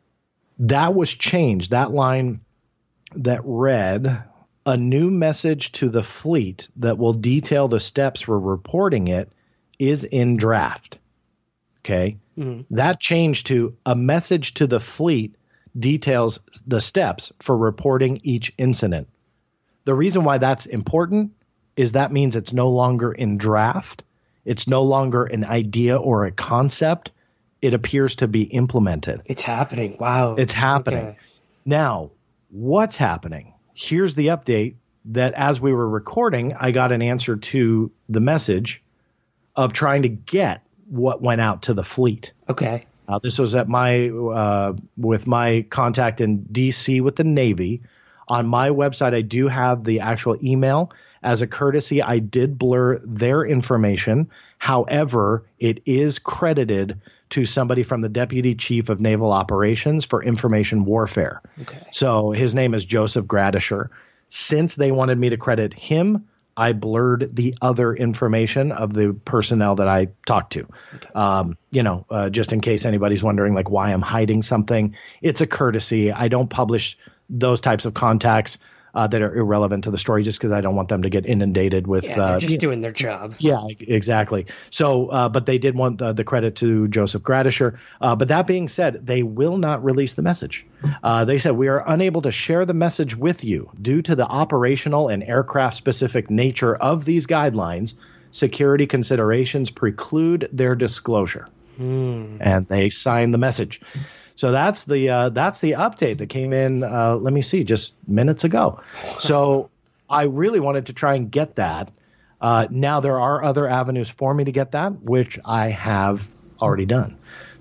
That was changed. That line that read, a new message to the fleet that will detail the steps for reporting it is in draft. Okay. Mm-hmm. That changed to a message to the fleet details the steps for reporting each incident. The reason why that's important is that means it's no longer in draft. It's no longer an idea or a concept. It appears to be implemented. It's happening. Wow. It's happening. Okay. Now, what's happening? Here's the update that as we were recording, I got an answer to the message of trying to get what went out to the fleet. Okay. Uh, this was at my uh, with my contact in D C with the Navy. On my website, I do have the actual email. As a courtesy, I did blur their information. However, it is credited to somebody from the Deputy Chief of Naval Operations for Information Warfare. Okay. So his name is Joseph Gradisher. Since they wanted me to credit him, I blurred the other information of the personnel that I talked to. Okay. Um, you know, uh, just in case anybody's wondering like why I'm hiding something, it's a courtesy. I don't publish those types of contacts uh, that are irrelevant to the story just because I don't want them to get inundated with. Yeah, they're uh, just doing their job. Yeah, exactly. So, uh, but they did want the, the credit to Joseph Gradisher. Uh, but that being said, they will not release the message. Uh, they said, we are unable to share the message with you due to the operational and aircraft specific nature of these guidelines. Security considerations preclude their disclosure. Hmm. And they signed the message. So that's the uh, that's the update that came in, uh, let me see, just minutes ago. So I really wanted to try and get that. Uh, now there are other avenues for me to get that, which I have already done.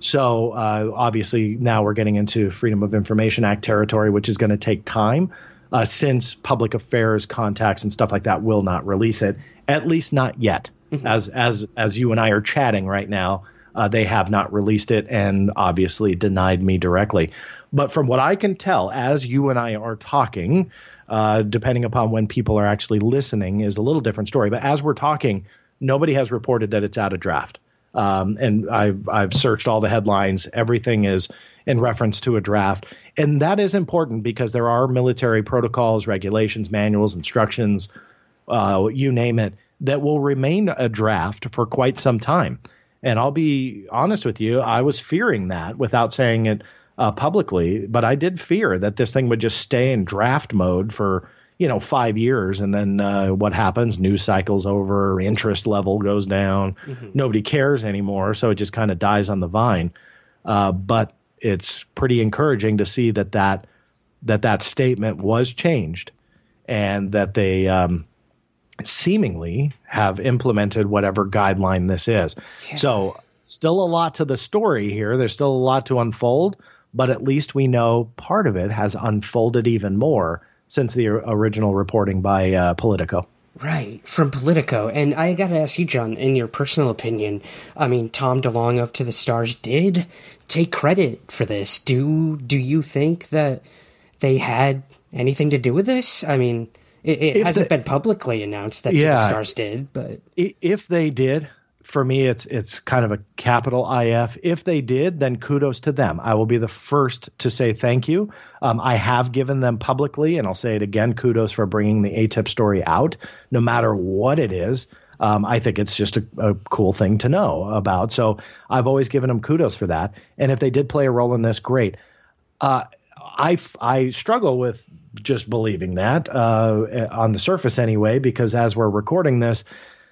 So uh, obviously now we're getting into Freedom of Information Act territory, which is going to take time uh, since public affairs contacts and stuff like that will not release it, at least not yet. Mm-hmm. As as as you and I are chatting right now. Uh, they have not released it and obviously denied me directly. But from what I can tell, as you and I are talking, uh, depending upon when people are actually listening is a little different story. But as we're talking, nobody has reported that it's out of draft. Um, and I've, I've searched all the headlines. Everything is in reference to a draft. And that is important because there are military protocols, regulations, manuals, instructions, uh, you name it, that will remain a draft for quite some time. And I'll be honest with you, I was fearing that without saying it uh, publicly, but I did fear that this thing would just stay in draft mode for, you know, five years. And then uh, what happens? News cycle's over, interest level goes down. Mm-hmm. Nobody cares anymore. So it just kind of dies on the vine. Uh, but it's pretty encouraging to see that that, that, that statement was changed and that they um, – seemingly have implemented whatever guideline this is. Yeah. So still a lot to the story here. There's still a lot to unfold, but at least we know part of it has unfolded even more since the original reporting by uh, Politico. Right, from Politico. And I got to ask you, John, in your personal opinion, I mean, Tom DeLonge of To the Stars did take credit for this. Do, do you think that they had anything to do with this? I mean... It, it hasn't the, been publicly announced that yeah, the Stars did, but if they did, for me, it's it's kind of a capital I F. If they did, then kudos to them. I will be the first to say thank you. Um, I have given them publicly, and I'll say it again, kudos for bringing the A T I P story out, no matter what it is. Um, I think it's just a, a cool thing to know about. So I've always given them kudos for that. And if they did play a role in this, great. Uh, I, I struggle with just believing that uh, on the surface anyway, because as we're recording this,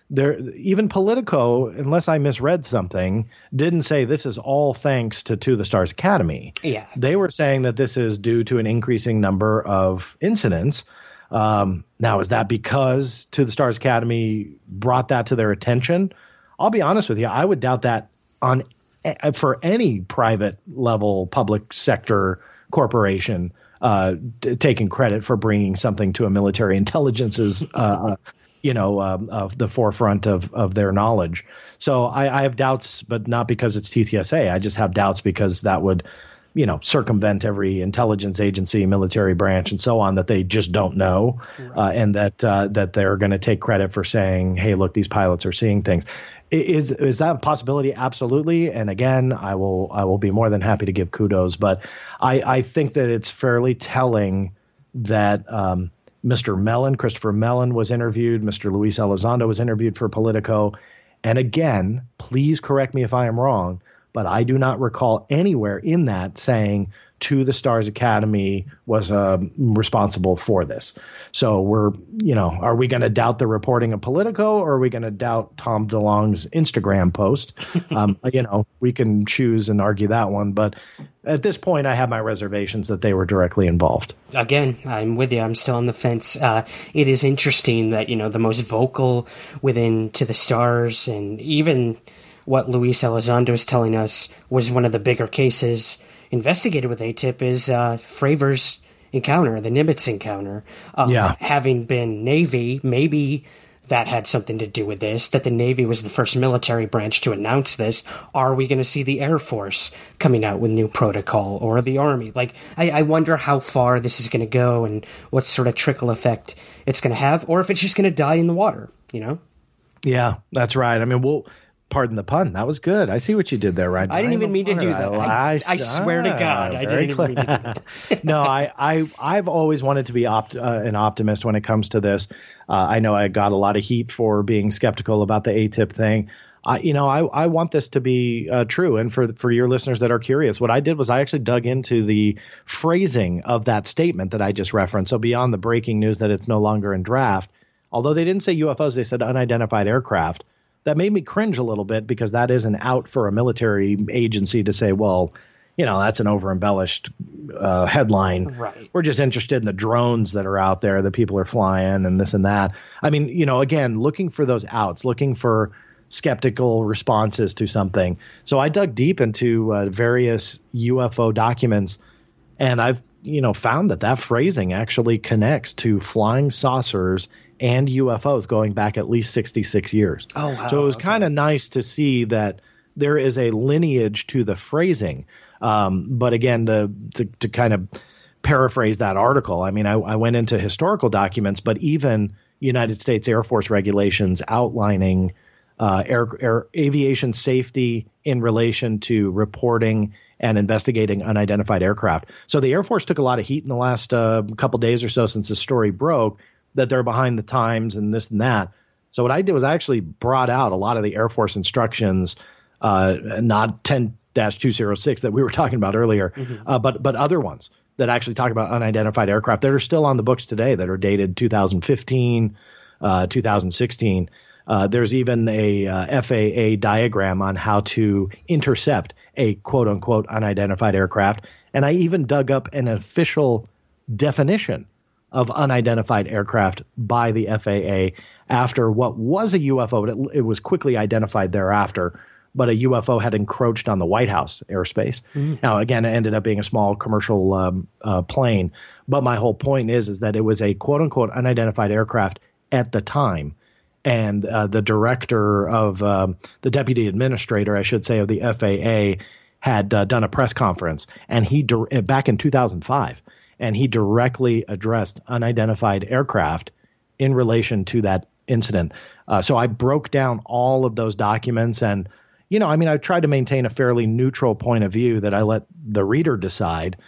there, even Politico, unless I misread something, didn't say this is all thanks to To the Stars Academy. Yeah. They were saying that this is due to an increasing number of incidents. Um, now, is that because To the Stars Academy brought that to their attention? I'll be honest with you. I would doubt that on for any private level public sector corporation uh, t- taking credit for bringing something to a military intelligence's, uh, you know, um, of the forefront of, of their knowledge. So I, I have doubts, but not because it's T T S A. I just have doubts because that would, you know, circumvent every intelligence agency, military branch, and so on that they just don't know, right. uh, and that uh, that they're going to take credit for saying, "Hey, look, these pilots are seeing things." Is is that a possibility? Absolutely. And again, I will I will be more than happy to give kudos, but I, I think that it's fairly telling that um, Mister Mellon, Christopher Mellon, was interviewed. Mister Luis Elizondo was interviewed for Politico. And again, please correct me if I am wrong, but I do not recall anywhere in that saying To the Stars Academy was uh, responsible for this. So we're, you know, are we going to doubt the reporting of Politico, or are we going to doubt Tom DeLonge's Instagram post? Um, you know, we can choose and argue that one. But at this point, I have my reservations that they were directly involved. Again, I'm with you. I'm still on the fence. Uh, it is interesting that, you know, the most vocal within To the Stars, and even what Luis Elizondo is telling us was one of the bigger cases investigated with A T I P is uh, Fravor's encounter, the Nimitz encounter. Um, yeah. Having been Navy, maybe that had something to do with this, that the Navy was the first military branch to announce this. Are we going to see the Air Force coming out with new protocol, or the Army? Like, I, I wonder how far this is going to go and what sort of trickle effect it's going to have, or if it's just going to die in the water, you know? Yeah, that's right. I mean, we'll... Pardon the pun. That was good. I see what you did there, Ryan. I didn't even mean to do that. I, I, I swear to God, I didn't even mean to do that. No, I, I, I've always wanted to be opt, uh, an optimist when it comes to this. Uh, I know I got a lot of heat for being skeptical about the A T I P thing. I, you know, I, I want this to be uh, true. And for for your listeners that are curious, what I did was I actually dug into the phrasing of that statement that I just referenced. So beyond the breaking news that it's no longer in draft, although they didn't say U F Os, they said unidentified aircraft. That made me cringe a little bit, because that is an out for a military agency to say, well, you know, that's an over embellished uh, headline. Right. We're just interested in the drones that are out there that people are flying and this and that. I mean, you know, again, looking for those outs, looking for skeptical responses to something. So I dug deep into uh, various U F O documents, and I've, you know, found that that phrasing actually connects to flying saucers and U F Os going back at least sixty-six years. Oh, wow. So it was okay. kind of nice to see that there is a lineage to the phrasing. Um, but again, to, to, to kind of paraphrase that article, I mean, I, I went into historical documents, but even United States Air Force regulations outlining uh, air, air aviation safety in relation to reporting and investigating unidentified aircraft. So the Air Force took a lot of heat in the last uh, couple days or so since the story broke, that they're behind the times and this and that. So what I did was I actually brought out a lot of the Air Force instructions, uh, not ten dash two oh six that we were talking about earlier, mm-hmm. uh, but but other ones that actually talk about unidentified aircraft that are still on the books today, that are dated two thousand fifteen, uh, two thousand sixteen. Uh, there's even a uh, F A A diagram on how to intercept a quote unquote unidentified aircraft. And I even dug up an official definition of unidentified aircraft by the F A A after what was a U F O. It, it was quickly identified thereafter, but a U F O had encroached on the White House airspace. Mm-hmm. Now, again, it ended up being a small commercial um, uh, plane. But my whole point is, is that it was a quote unquote unidentified aircraft at the time. And uh, the director of um, the deputy administrator, I should say, of the F A A had uh, done a press conference, and he back in two thousand five. And he directly addressed unidentified aircraft in relation to that incident. Uh, so I broke down all of those documents. And, you know, I mean, I tried to maintain a fairly neutral point of view that I let the reader decide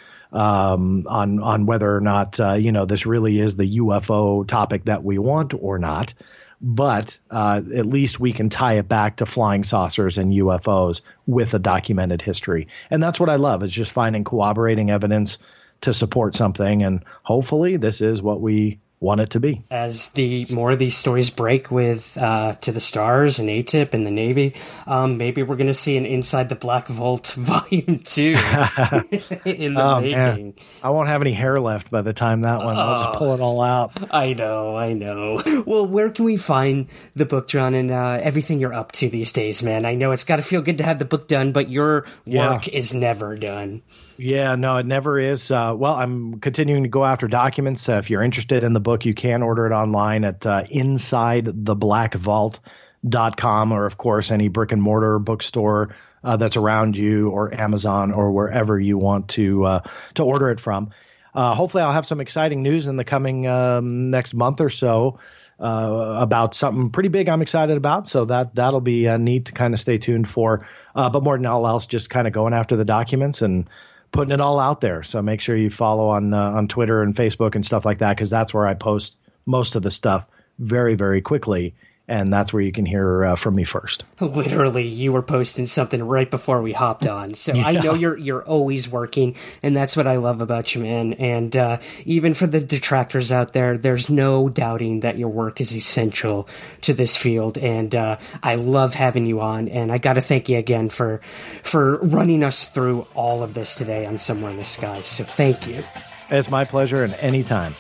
um, on on whether or not, uh, you know, this really is the U F O topic that we want or not. But uh, at least we can tie it back to flying saucers and U F Os with a documented history. And that's what I love, is just finding corroborating evidence to support something. And hopefully this is what we want it to be. As the more of these stories break with uh, To the Stars and A T I P and the Navy, um, maybe we're going to see an Inside the Black Vault Volume two in the oh, making. Man. I won't have any hair left by the time that one. Oh, I'll just pull it all out. I know, I know. Well, where can we find the book, John, and uh, everything you're up to these days, man? I know it's got to feel good to have the book done, but your work yeah. is never done. Yeah, no, it never is. Uh, well, I'm continuing to go after documents. Uh, if you're interested in the book, you can order it online at uh, inside the black vault dot com, or, of course, any brick and mortar bookstore uh, that's around you, or Amazon, or wherever you want to uh, to order it from. Uh, hopefully, I'll have some exciting news in the coming um, next month or so uh, about something pretty big I'm excited about. So that, that'll be uh, neat to kind of stay tuned for. Uh, but more than all else, just kind of going after the documents and putting it all out there. So make sure you follow on uh, on Twitter and Facebook and stuff like that, because that's where I post most of the stuff very, very quickly. And that's where you can hear uh, from me first. Literally, you were posting something right before we hopped on. So yeah. I know you're you're always working, and that's what I love about you, man. And uh, even for the detractors out there, there's no doubting that your work is essential to this field. And uh, I love having you on. And I got to thank you again for for running us through all of this today on Somewhere in the Sky. So thank you. It's my pleasure, and anytime.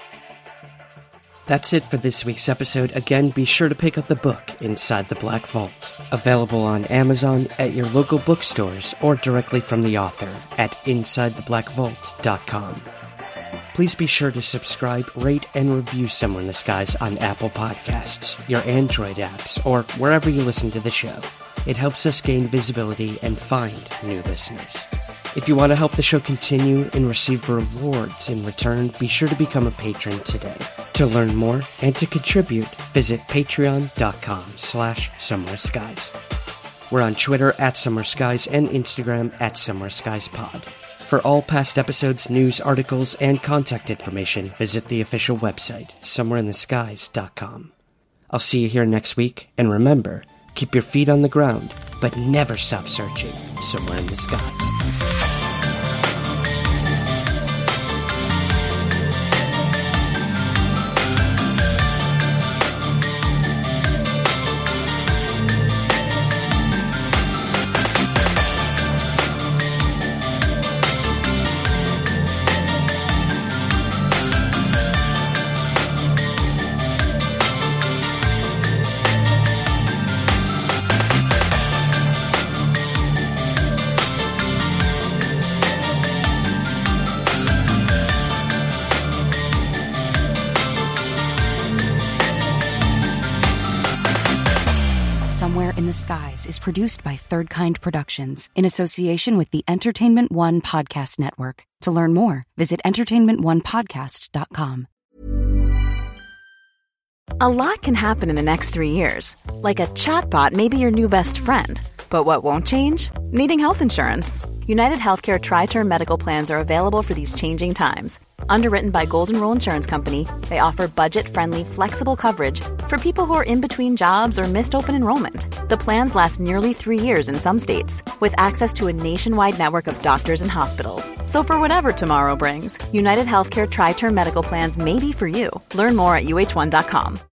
That's it for this week's episode. Again, be sure to pick up the book, Inside the Black Vault, available on Amazon, at your local bookstores, or directly from the author at inside the black vault dot com. Please be sure to subscribe, rate, and review Somewhere in the Skies on Apple Podcasts, your Android apps, or wherever you listen to the show. It helps us gain visibility and find new listeners. If you want to help the show continue and receive rewards in return, be sure to become a patron today. To learn more and to contribute, visit patreon.com slash Somewhere Skies. We're on Twitter at Somewhere Skies and Instagram at Somewhere Skies Pod. For all past episodes, news, articles, and contact information, visit the official website, somewhere in the skies dot com. I'll see you here next week, and remember, keep your feet on the ground, but never stop searching somewhere in the skies. Skies is produced by Third Kind Productions in association with the Entertainment One Podcast Network. To learn more, visit entertainment one podcast dot com. A lot can happen in the next three years. Like a chatbot may be your new best friend. But what won't change? Needing health insurance. United Healthcare Tri-Term Medical Plans are available for these changing times. Underwritten by Golden Rule Insurance Company, they offer budget-friendly, flexible coverage for people who are in between jobs or missed open enrollment. The plans last nearly three years in some states, with access to a nationwide network of doctors and hospitals. So for whatever tomorrow brings, United Healthcare Tri-Term Medical Plans may be for you. Learn more at U H one dot com.